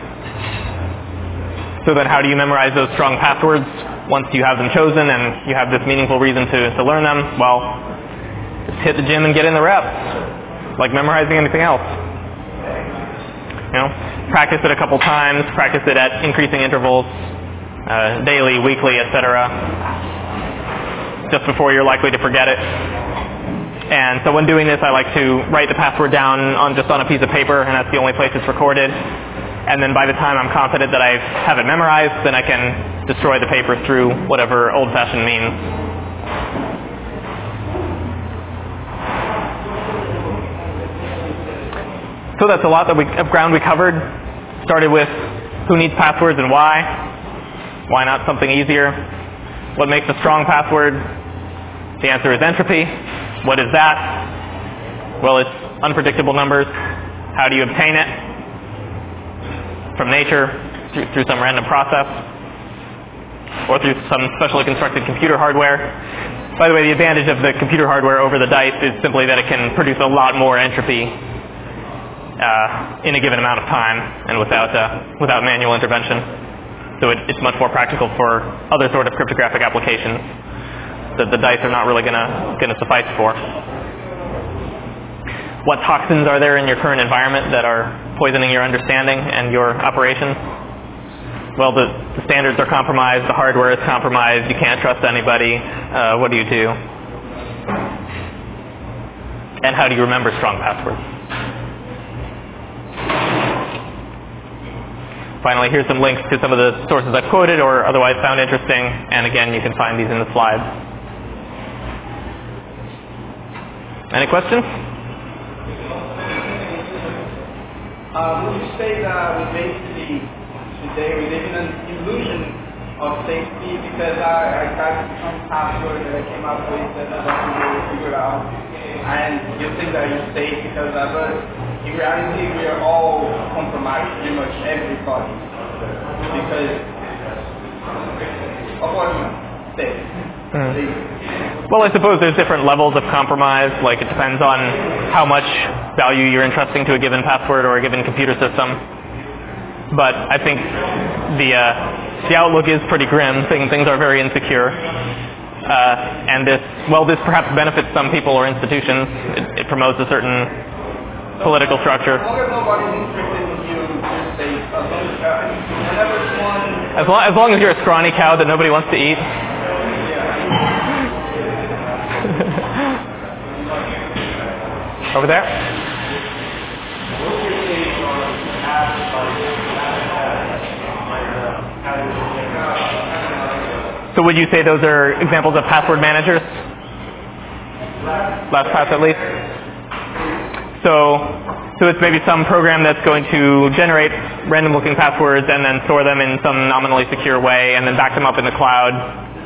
So then how do you memorize those strong passwords once you have them chosen and you have this meaningful reason to, to learn them? Well, just hit the gym and get in the reps, like memorizing anything else. You know, practice it a couple times, practice it at increasing intervals, uh, daily, weekly, et cetera, just before you're likely to forget it. And so when doing this, I like to write the password down on just on a piece of paper, and that's the only place it's recorded. And then by the time I'm confident that I have it memorized, then I can destroy the paper through whatever old-fashioned means. So that's a lot that we, of ground we covered. Started with who needs passwords and why. Why not something easier? What makes a strong password? The answer is entropy. What is that? Well, it's unpredictable numbers. How do you obtain it? From nature, through, through some random process, or through some specially constructed computer hardware. By the way, the advantage of the computer hardware over the dice is simply that it can produce a lot more entropy Uh, in a given amount of time and without uh, without manual intervention. So it, it's much more practical for other sort of cryptographic applications that the dice are not really going to going to suffice for. What toxins are there in your current environment that are poisoning your understanding and your operations? Well, the, the standards are compromised, the hardware is compromised, you can't trust anybody. Uh, what do you do? And how do you remember strong passwords? Finally, here's some links to some of the sources I've quoted or otherwise found interesting, and again, you can find these in the slides. Any questions? Uh, would you say that we basically today we live in an illusion of safety because I, I tried some password that I came up with that I wasn't really figured out, and you think that you're safe because of it? In reality, we are all compromised, pretty much everybody, because of what we say. Mm. Well, I suppose there's different levels of compromise. Like it depends on how much value you're entrusting to a given password or a given computer system. But I think the uh, the outlook is pretty grim. Things things are very insecure. Uh, and this, well, this perhaps benefits some people or institutions. It, it promotes a certain political structure. As long as nobody's interested in you, you're safe. As long as, uh, whenever someone... As long, as long as you're a scrawny cow that nobody wants to eat. Yeah. Over there. So would you say those are examples of password managers? LastPass at least. So, so it's maybe some program that's going to generate random-looking passwords and then store them in some nominally secure way and then back them up in the cloud.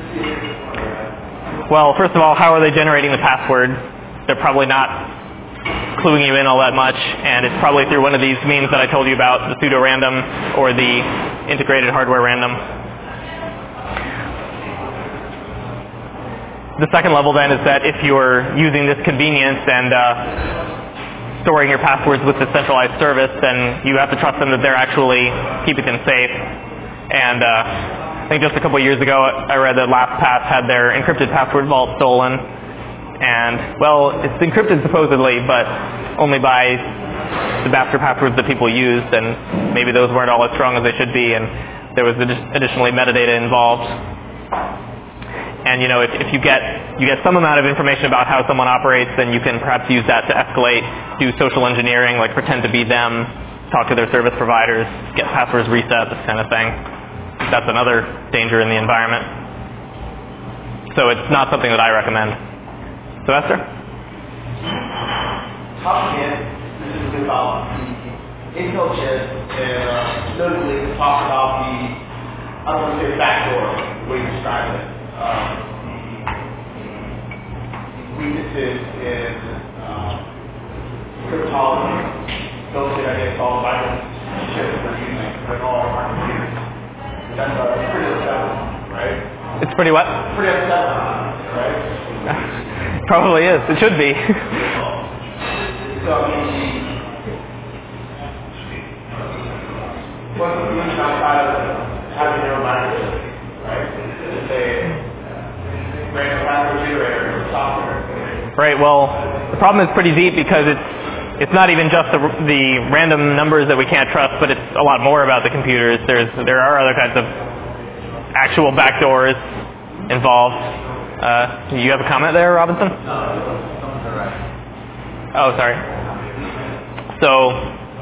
Well, first of all, how are they generating the password? They're probably not cluing you in all that much, and it's probably through one of these means that I told you about, the pseudo-random or the integrated hardware random. The second level then is that if you're using this convenience and uh, storing your passwords with this centralized service, then you have to trust them that they're actually keeping them safe. And uh, I think just a couple of years ago I read that LastPass had their encrypted password vault stolen. And, well, it's encrypted supposedly, but only by the master passwords that people used, and maybe those weren't all as strong as they should be, and there was additionally metadata involved. And, you know, if, if you get you get some amount of information about how someone operates, then you can perhaps use that to escalate, do social engineering, like pretend to be them, talk to their service providers, get passwords reset, this kind of thing. That's another danger in the environment. So it's not something that I recommend. So Esther? Talk again, this is about the Intel chip, and uh, notably to talk about the, I don't want to say backdoor, the way you describe it, um, the weaknesses in uh, cryptology, those that I guess all vital chips we're using with all of our computers. That's uh, pretty upsetting, right? It's pretty what? Pretty upsetting, right? Probably is. It should be. So, I mean, what's the solution outside of having your own microchip, right? It's a random password generator or software. Right. Well, the problem is pretty deep because it's it's not even just the, the random numbers that we can't trust, but it's a lot more about the computers. There's there are other kinds of actual backdoors involved. Uh, you have a comment there, Robinson? No, someone's alright. Oh, sorry. So,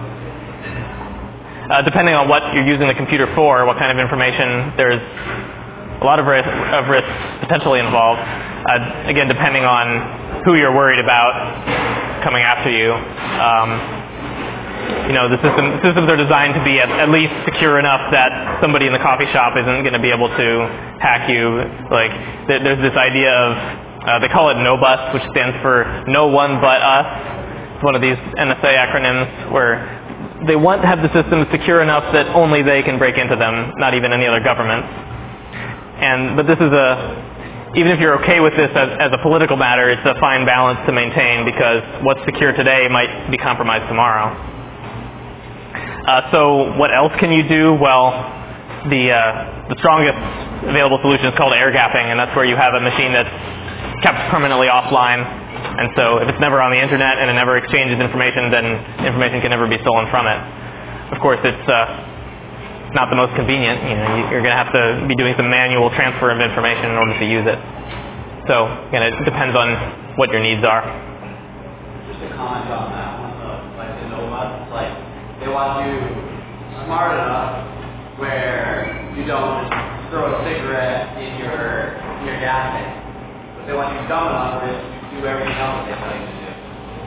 uh, depending on what you're using the computer for, what kind of information, there's a lot of risk, of risk potentially involved. Uh, again, depending on who you're worried about coming after you. Um, you know, the system, systems are designed to be at, at least secure enough that somebody in the coffee shop isn't going to be able to hack you. Like, th- there's this idea of, uh, they call it NOBUS, which stands for No One But Us. It's one of these N S A acronyms where they want to have the systems secure enough that only they can break into them, not even any other government. And, but this is a, even if you're okay with this as, as a political matter, it's a fine balance to maintain because what's secure today might be compromised tomorrow. Uh, so what else can you do? Well, the uh, the strongest available solution is called air gapping, and that's where you have a machine that's kept permanently offline. And so if it's never on the internet and it never exchanges information, then information can never be stolen from it. Of course, it's uh, not the most convenient. You know, you're going to have to be doing some manual transfer of information in order to use it. So again, it depends on what your needs are. Just a comment on that one, though. Like the NOBUS, like they want you smart enough where you don't just throw a cigarette in your in your gas tank, but they want you dumb enough where you do everything else they tell you to do.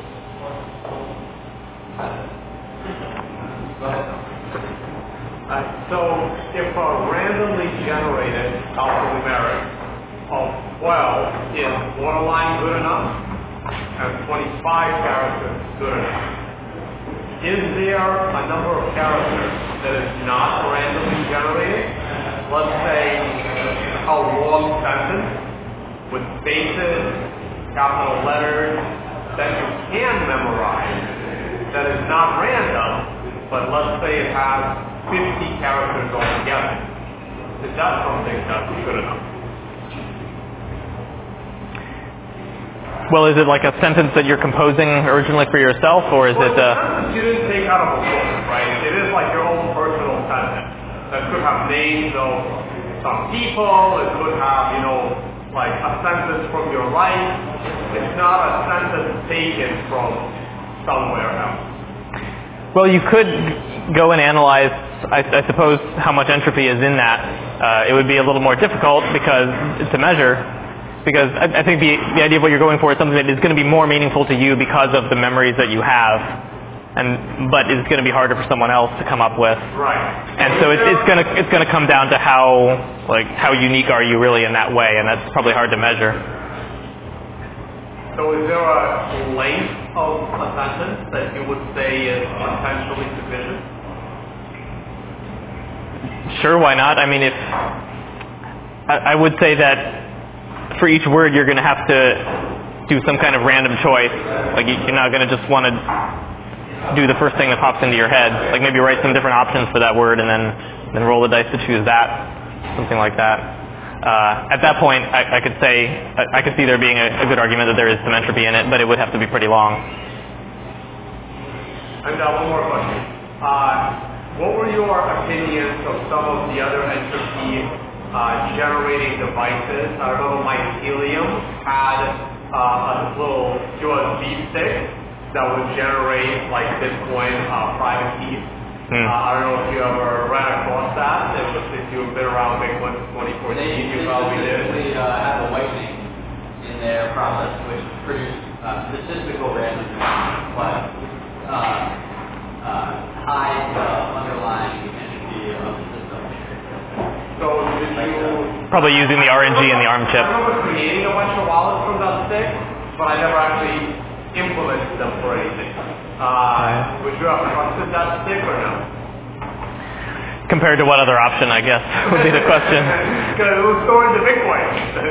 Go ahead. Uh, so if a randomly generated alphanumeric of twelve is borderline good enough and twenty-five characters good enough, is there a number of characters that is not randomly generated? Let's say a long sentence with spaces, capital letters that you can memorize that is not random, but let's say it has fifty characters altogether. Is that something that's good enough? Well, is it like a sentence that you're composing originally for yourself, or is well, it? Uh... a sentence you didn't take out of a book, right? It is like your own personal sentence that could have names of some people. It could have, you know, like a sentence from your life. It's not a sentence taken from somewhere else. Well, you could go and analyze, I, I suppose, how much entropy is in that. Uh, it would be a little more difficult because to measure. because I, I think the, the idea of what you're going for is something that is going to be more meaningful to you because of the memories that you have, and but it's going to be harder for someone else to come up with. Right. And so it's, it's going to it's going to come down to how like how unique are you really in that way, and that's probably hard to measure. So is there a length of a sentence that you would say is potentially sufficient? Sure, why not? I mean, if I, I would say that for each word you're going to have to do some kind of random choice. Like you, you're not going to just want to do the first thing that pops into your head. Like maybe write some different options for that word and then then roll the dice to choose that, something like that. Uh, at that point, I, I could say I, I could see there being a, a good argument that there is some entropy in it, but it would have to be pretty long. I've got one more question. Uh, what were your opinions of some of the other entropy uh, generating devices? I don't know, Mycelium had uh, a little U S B stick that would generate like Bitcoin uh, private keys. Hmm. Uh, I don't know if you ever ran across that. It was, if you've been around Bitcoin since twenty fourteen, you probably did. They uh, have a whitening in their process which produces uh, statistical randomness, but uh, uh, hides the underlying entropy of the system. So did you... Probably using the R N G and the ARM chip. I remember creating a bunch of wallets from that stick, but I never actually implemented them for anything. Uh, right. Would you have trusted that stick or no? Compared to what other option, I guess, would be the question. Because it was stored in Bitcoin.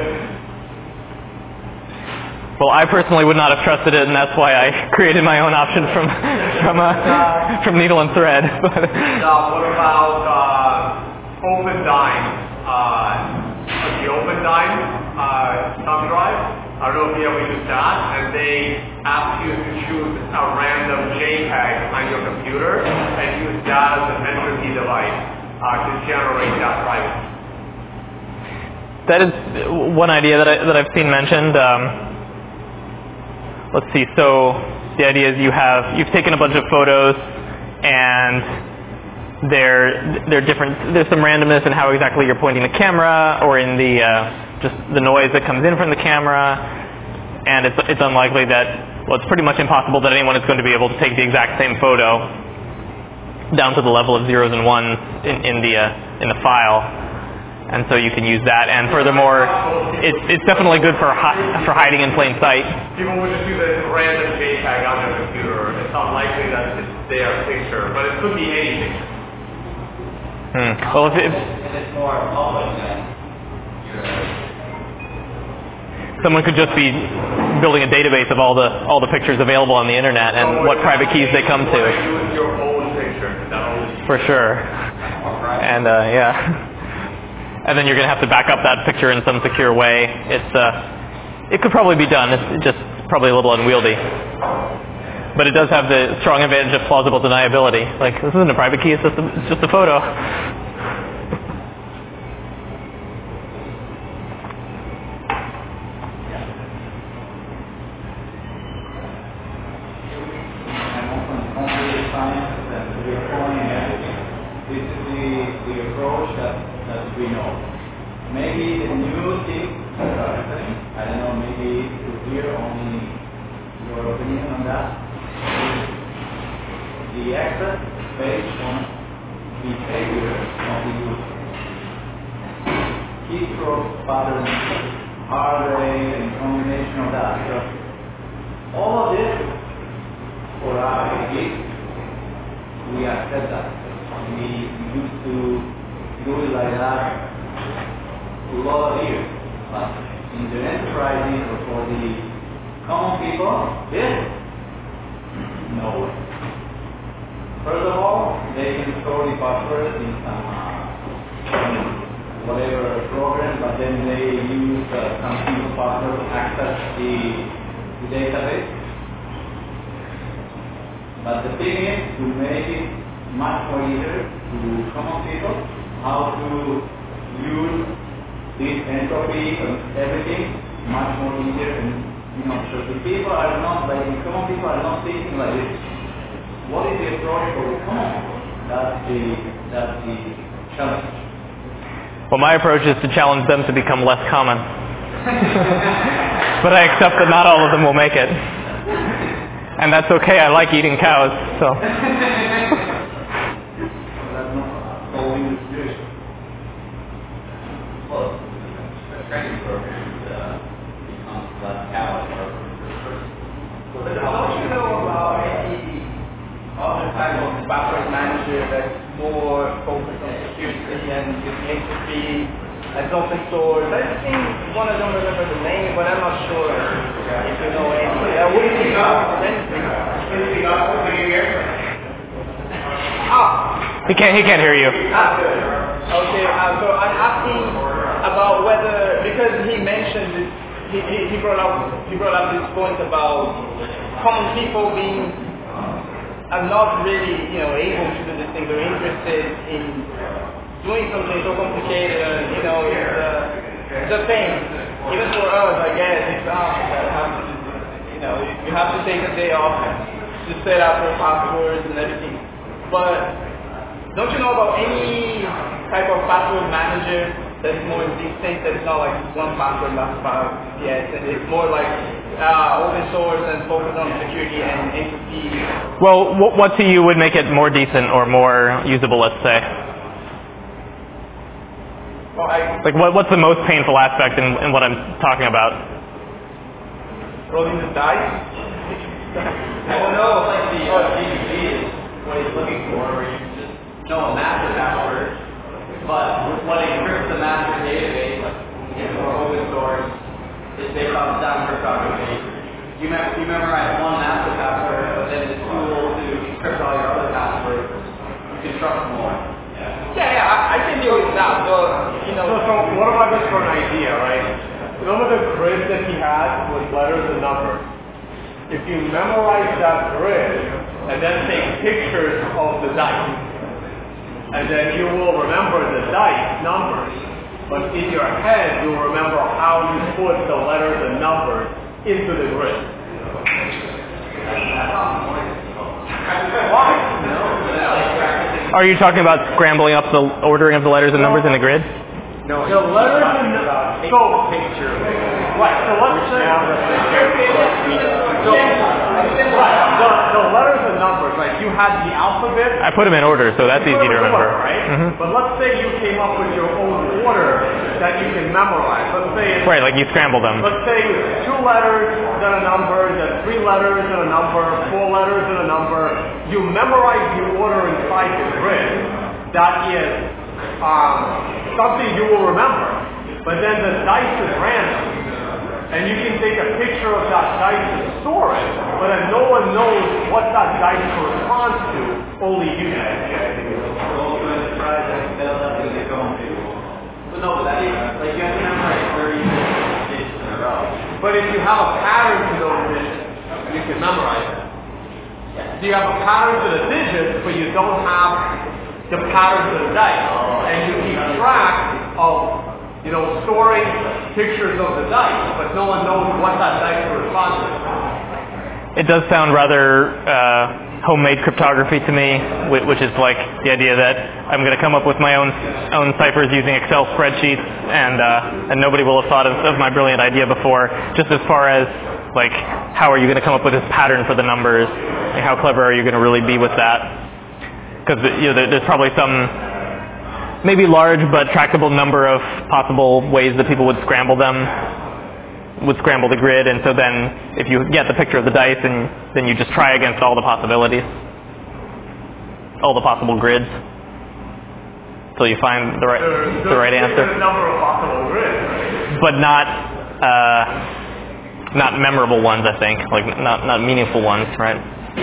Well, I personally would not have trusted it, and that's why I created my own option from from uh, from needle and thread. Now, what about uh, OpenDime? Uh, the OpenDime uh, thumb drive? I don't know if you ever use that, and they ask you to choose a random JPEG on your computer and use that as an entropy device uh, to generate that private. That is one idea that, I, that I've seen mentioned. Um, let's see, so the idea is you have, you've taken a bunch of photos and they're, they're different, there's some randomness in how exactly you're pointing the camera or in the uh, just the noise that comes in from the camera, and it's, it's unlikely that, well, it's pretty much impossible that anyone is going to be able to take the exact same photo down to the level of zeros and ones in, in the uh, in the file, and so you can use that. And furthermore, it's it's definitely good for hi- for hiding in plain sight. People would just use a random JPEG on their computer. It's unlikely that it's their picture, but it could be any picture. Hmm. Well, if, if it's more public than your someone could just be building a database of all the all the pictures available on the internet and so what private keys they come to. Use your own picture. For sure. And uh, yeah. And then you're going to have to back up that picture in some secure way. It's uh, it could probably be done. It's just probably a little unwieldy. But it does have the strong advantage of plausible deniability. Like, this isn't a private key, it's just a, it's just a photo. Maybe the new thing, I don't know, maybe to hear only your opinion on that. The access based on behavior of the user. Keystroke patterns, array, and combination of that. So all of this, for our case, we accept that. We used to do it like that a lot of years, but in the enterprises or for the common people, this, no way. First of all, they can store the password in some uh, whatever program, but then they use uh, some single password to access the, the database. But the thing is to make it much more easier to common people how to use this entropy and everything much more easier, and you know, so the people are not like the common people are not thinking like this. What is the approach for the common people? That's the that's the challenge. Well, my approach is to challenge them to become less common. But I accept that not all of them will make it. And that's okay, I like eating cows, so. Well, the training program uh, becomes less cows or But don't you know about any other type of password manager that's more focused on security and it to be as open source? I think one of them remember the name, but I'm not sure if you know any. Uh, what do you think of anything? Anything else? Can you hear? Ah. He can't, he can't hear you. Ah, good. Okay, uh, so I'm asking about whether, because he mentioned this, he, he, he brought up he brought up this point about common people being are not really, you know, able to do this thing. They're interested in doing something so complicated, and you know, it's uh, the thing. Even for us, I guess, it's um, have to, you know, you have to take a day off to set up your passwords and everything. But don't you know about any type of password manager that is more distinct, that is not like one password last five yet, and it's more like uh, open source and focused on security and entity? Well, what, what to you would make it more decent or more usable, let's say? Well, I, Like, what, what's the most painful aspect in, in what I'm talking about? rolling the dice? I don't know if like the uh, G P G is what he's looking for, where you just know a master password, but what encrypts the master database is more open source. It's based on sound cryptography. You, mem- you memorize one master password, but then the tool to encrypt all your other passwords, you can trust more. Yeah, yeah, I, I can deal with that, but, you know... So, so what about just for an idea, right? Remember the grid that he had with letters and numbers? If you memorize that grid and then take pictures of the dice, and then you will remember the dice numbers, but in your head you'll remember how you put the letters and numbers into the grid. Why? Are you talking about scrambling up the ordering of the letters and numbers in the grid? No, the letters and numbers. So, picture. Right. So let's say. So, right. The, the letters and numbers, right? You had the alphabet. I put them in order, so that's You easy put to them in remember. order, right? Mhm. But let's say you came up with your own order that you can memorize. Let's say it's, Right, like you scramble them. let's say two letters, then a number, then three letters and a number, four letters and a number. You memorize the order inside the grid. That is um, something you will remember. But then the dice is random. And you can take a picture of that dice and store it, but then no one knows what that dice corresponds to, only you know. But no, that is, like, you have to memorize thirty digits in a row. But if you have a pattern to those digits, you can memorize it. So you have a pattern to the digits, but you don't have the pattern to the dice. And you keep track of, you know, storing pictures of the dice, but no one knows what that dice corresponds to. It does sound rather uh, homemade cryptography to me, whi- which is like the idea that I'm going to come up with my own own ciphers using Excel spreadsheets, and uh, and nobody will have thought of, of my brilliant idea before. Just as far as like, how are you going to come up with this pattern for the numbers, and how clever are you going to really be with that? Because you know, there, there's probably some maybe large but tractable number of possible ways that people would scramble them, would scramble the grid, and so then if you get the picture of the dice, and then you just try against all the possibilities, all the possible grids, until you find the right There, the right answer. There's a number of possible grids, right? But not uh, not memorable ones, I think, like not not meaningful ones, right?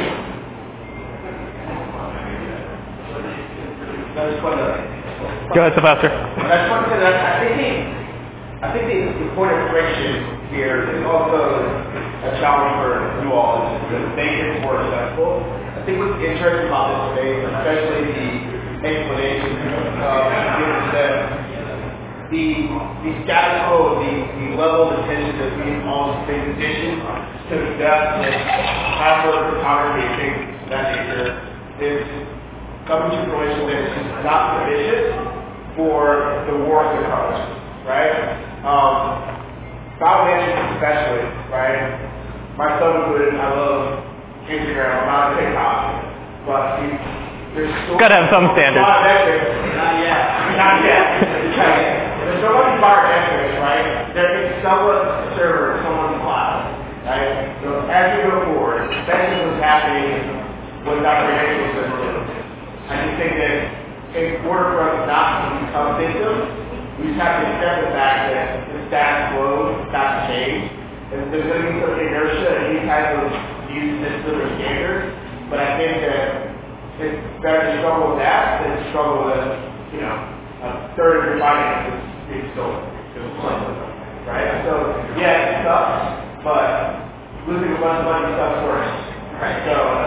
Go ahead, Sylvester. I just want to say that I think the, I think the, the point of friction here is also a challenge for you all to make it more accessible. I think what's interesting about this space, especially the explanation of given that the the status quo, the, the level of attention that we all pay attention to the depth of password cryptography, things of that nature, is coming to fruition that it's just not sufficient for the war of the college, right? Um, Found management especially, right? My son would, I love Instagram, I'm not on TikTok, but he, there's so Gotta have some standards. A lot of metrics. Not yet. Not yet. There's so much bar metrics, right? There is someone's server, someone's cloud, right? So as you go forward, especially what's happening with our financial system, I just think that in order for us not to become victims, we just have to accept the fact that the status quo is not to change. And there's going to be some inertia in any type of new system or standard, but I think that it's better to struggle with that than to struggle with, you know, a third of your finances being stolen. Right? So, yeah, it sucks, but losing a bunch of money sucks worse. Right? So, uh,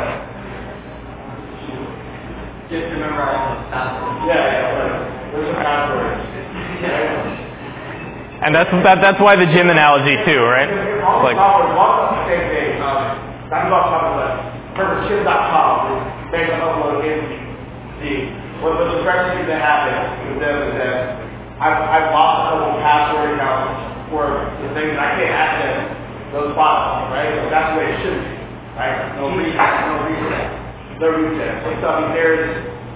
Just remember all the passwords. yeah, yeah, but there's some passwords. Right? And that's that, that's why the gym analogy too, right? All the Like, software is all the same thing. Um, that's about talking about perfect chip dot com. They make an upload into the what the impression that happened with them is that I've, I've lost a couple password accounts for the things that I can't access those files, right? So that's the way it should be, right? No reset, no reset, no reset. So I mean, there's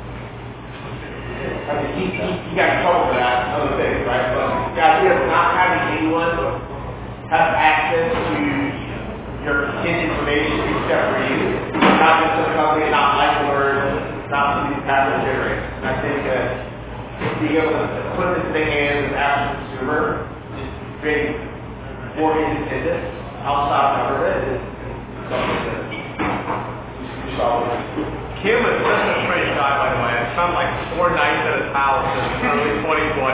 I mean, he, he, he got in trouble for that, other things, right? But the idea of not having anyone have access to your kid's information except for you, not just the company, not Likeword, not to these password generators. And I think that being able to put this in the hands of the average consumer, just creating more independence outside government is something that we saw. Kim is such a straight guy, by the way. I spent like four nights at his house in early twenty twenty.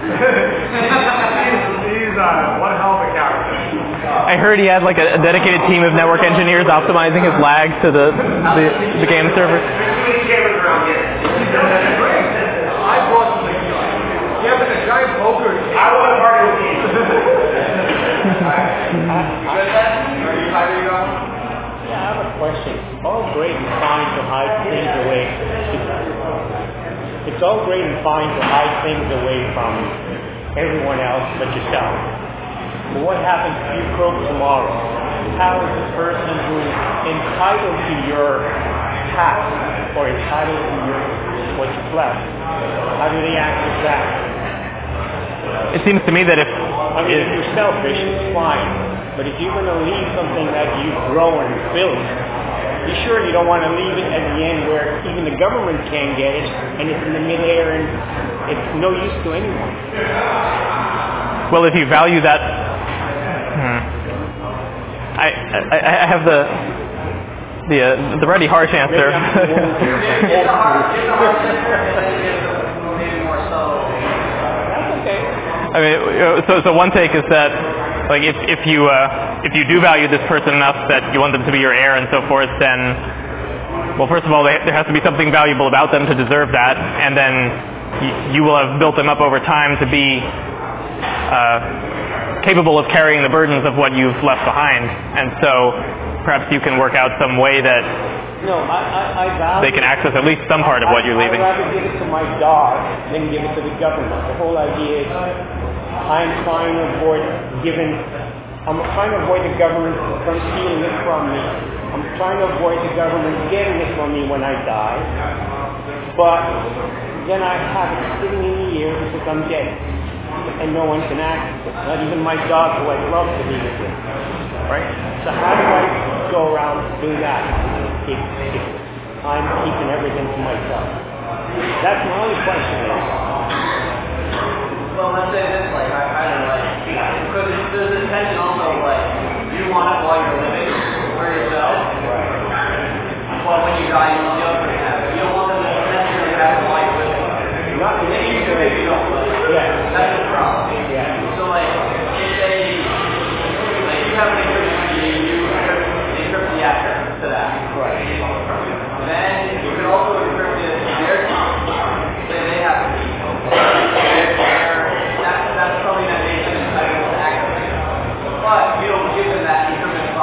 he's he's uh, one hell of a character. I heard he had like a, a dedicated team of network engineers optimizing his lag to the the, the game server. There's too many cameras around here. Great. I brought the yeah, but the giant poker. I want to party with you. You good then? Are you hiding it off? Yeah, I have a question. It's all great and fine to hide things away. It's all great and fine to hide things away from everyone else but yourself. But what happens if you croak tomorrow? How is the person who's entitled to your tax or entitled to your what's left? How do they access that? It seems to me that if, I mean, if if you're selfish, it's fine. But if you're going to leave something that you've grown and built, you surely don't want to leave it at the end where even the government can't get it, and it's in the midair and it's no use to anyone. well, if you value that, hmm, I, I I have the the uh, the ready harsh answer. It's a hard, it's a hard maybe more so. That's okay. I mean, so so one take is that, like, if if you uh, if you do value this person enough that you want them to be your heir and so forth, then, well, first of all, they, there has to be something valuable about them to deserve that, and then you, you will have built them up over time to be uh, capable of carrying the burdens of what you've left behind, and so perhaps you can work out some way that No, I, I, I value they can access at least some part of what you're leaving. I'd rather give it to my dog than give it to the government. The whole idea is I'm trying to avoid giving, I'm trying to avoid the government from stealing it from me. I'm trying to avoid the government getting it from me when I die. But then I have it sitting in the air because I'm dead. And no one can access it. Not even my dog, who I'd love to leave it with. Right? So how do I go around doing that? If, if I'm keeping everything to myself. That's my only question is. Well, let's say this, like, I, I don't know, like, because there's this tension also, like, you want it while you're living for yourself, Right. but when you die, you want the other person to have it. You don't want them to necessarily have it while you're living. Not Maybe you do, maybe you don't, but Yeah. that's the problem. Yeah. So, like, if they, like, you have an encryption key, you encrypt encrypt the actor to that. Right. Then you can also encrypt it to their key. Then they have the key. That's, that's something that makes them entitled to access. But you don't give them that encryption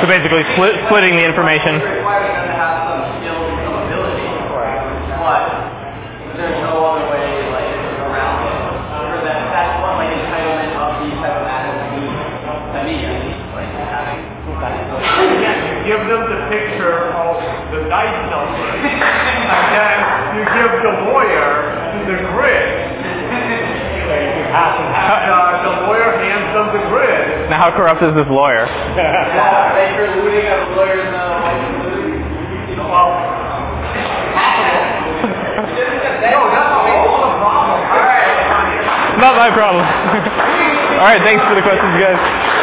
So basically split, splitting the information. It requires them to have some skills and some ability, but there's no other way like around it. For that, that's what like entitlement of these type of assets means to me, at least, like having. Yes, you give them the picture of the dice number, and then you give the lawyer the grid. And uh, the lawyer hands them the grid. Now, how corrupt is this lawyer? Yeah, thanks for looting at the lawyer's uh, license. Well, no, that's all the problem. All right. Not my problem. All right, thanks for the questions, guys.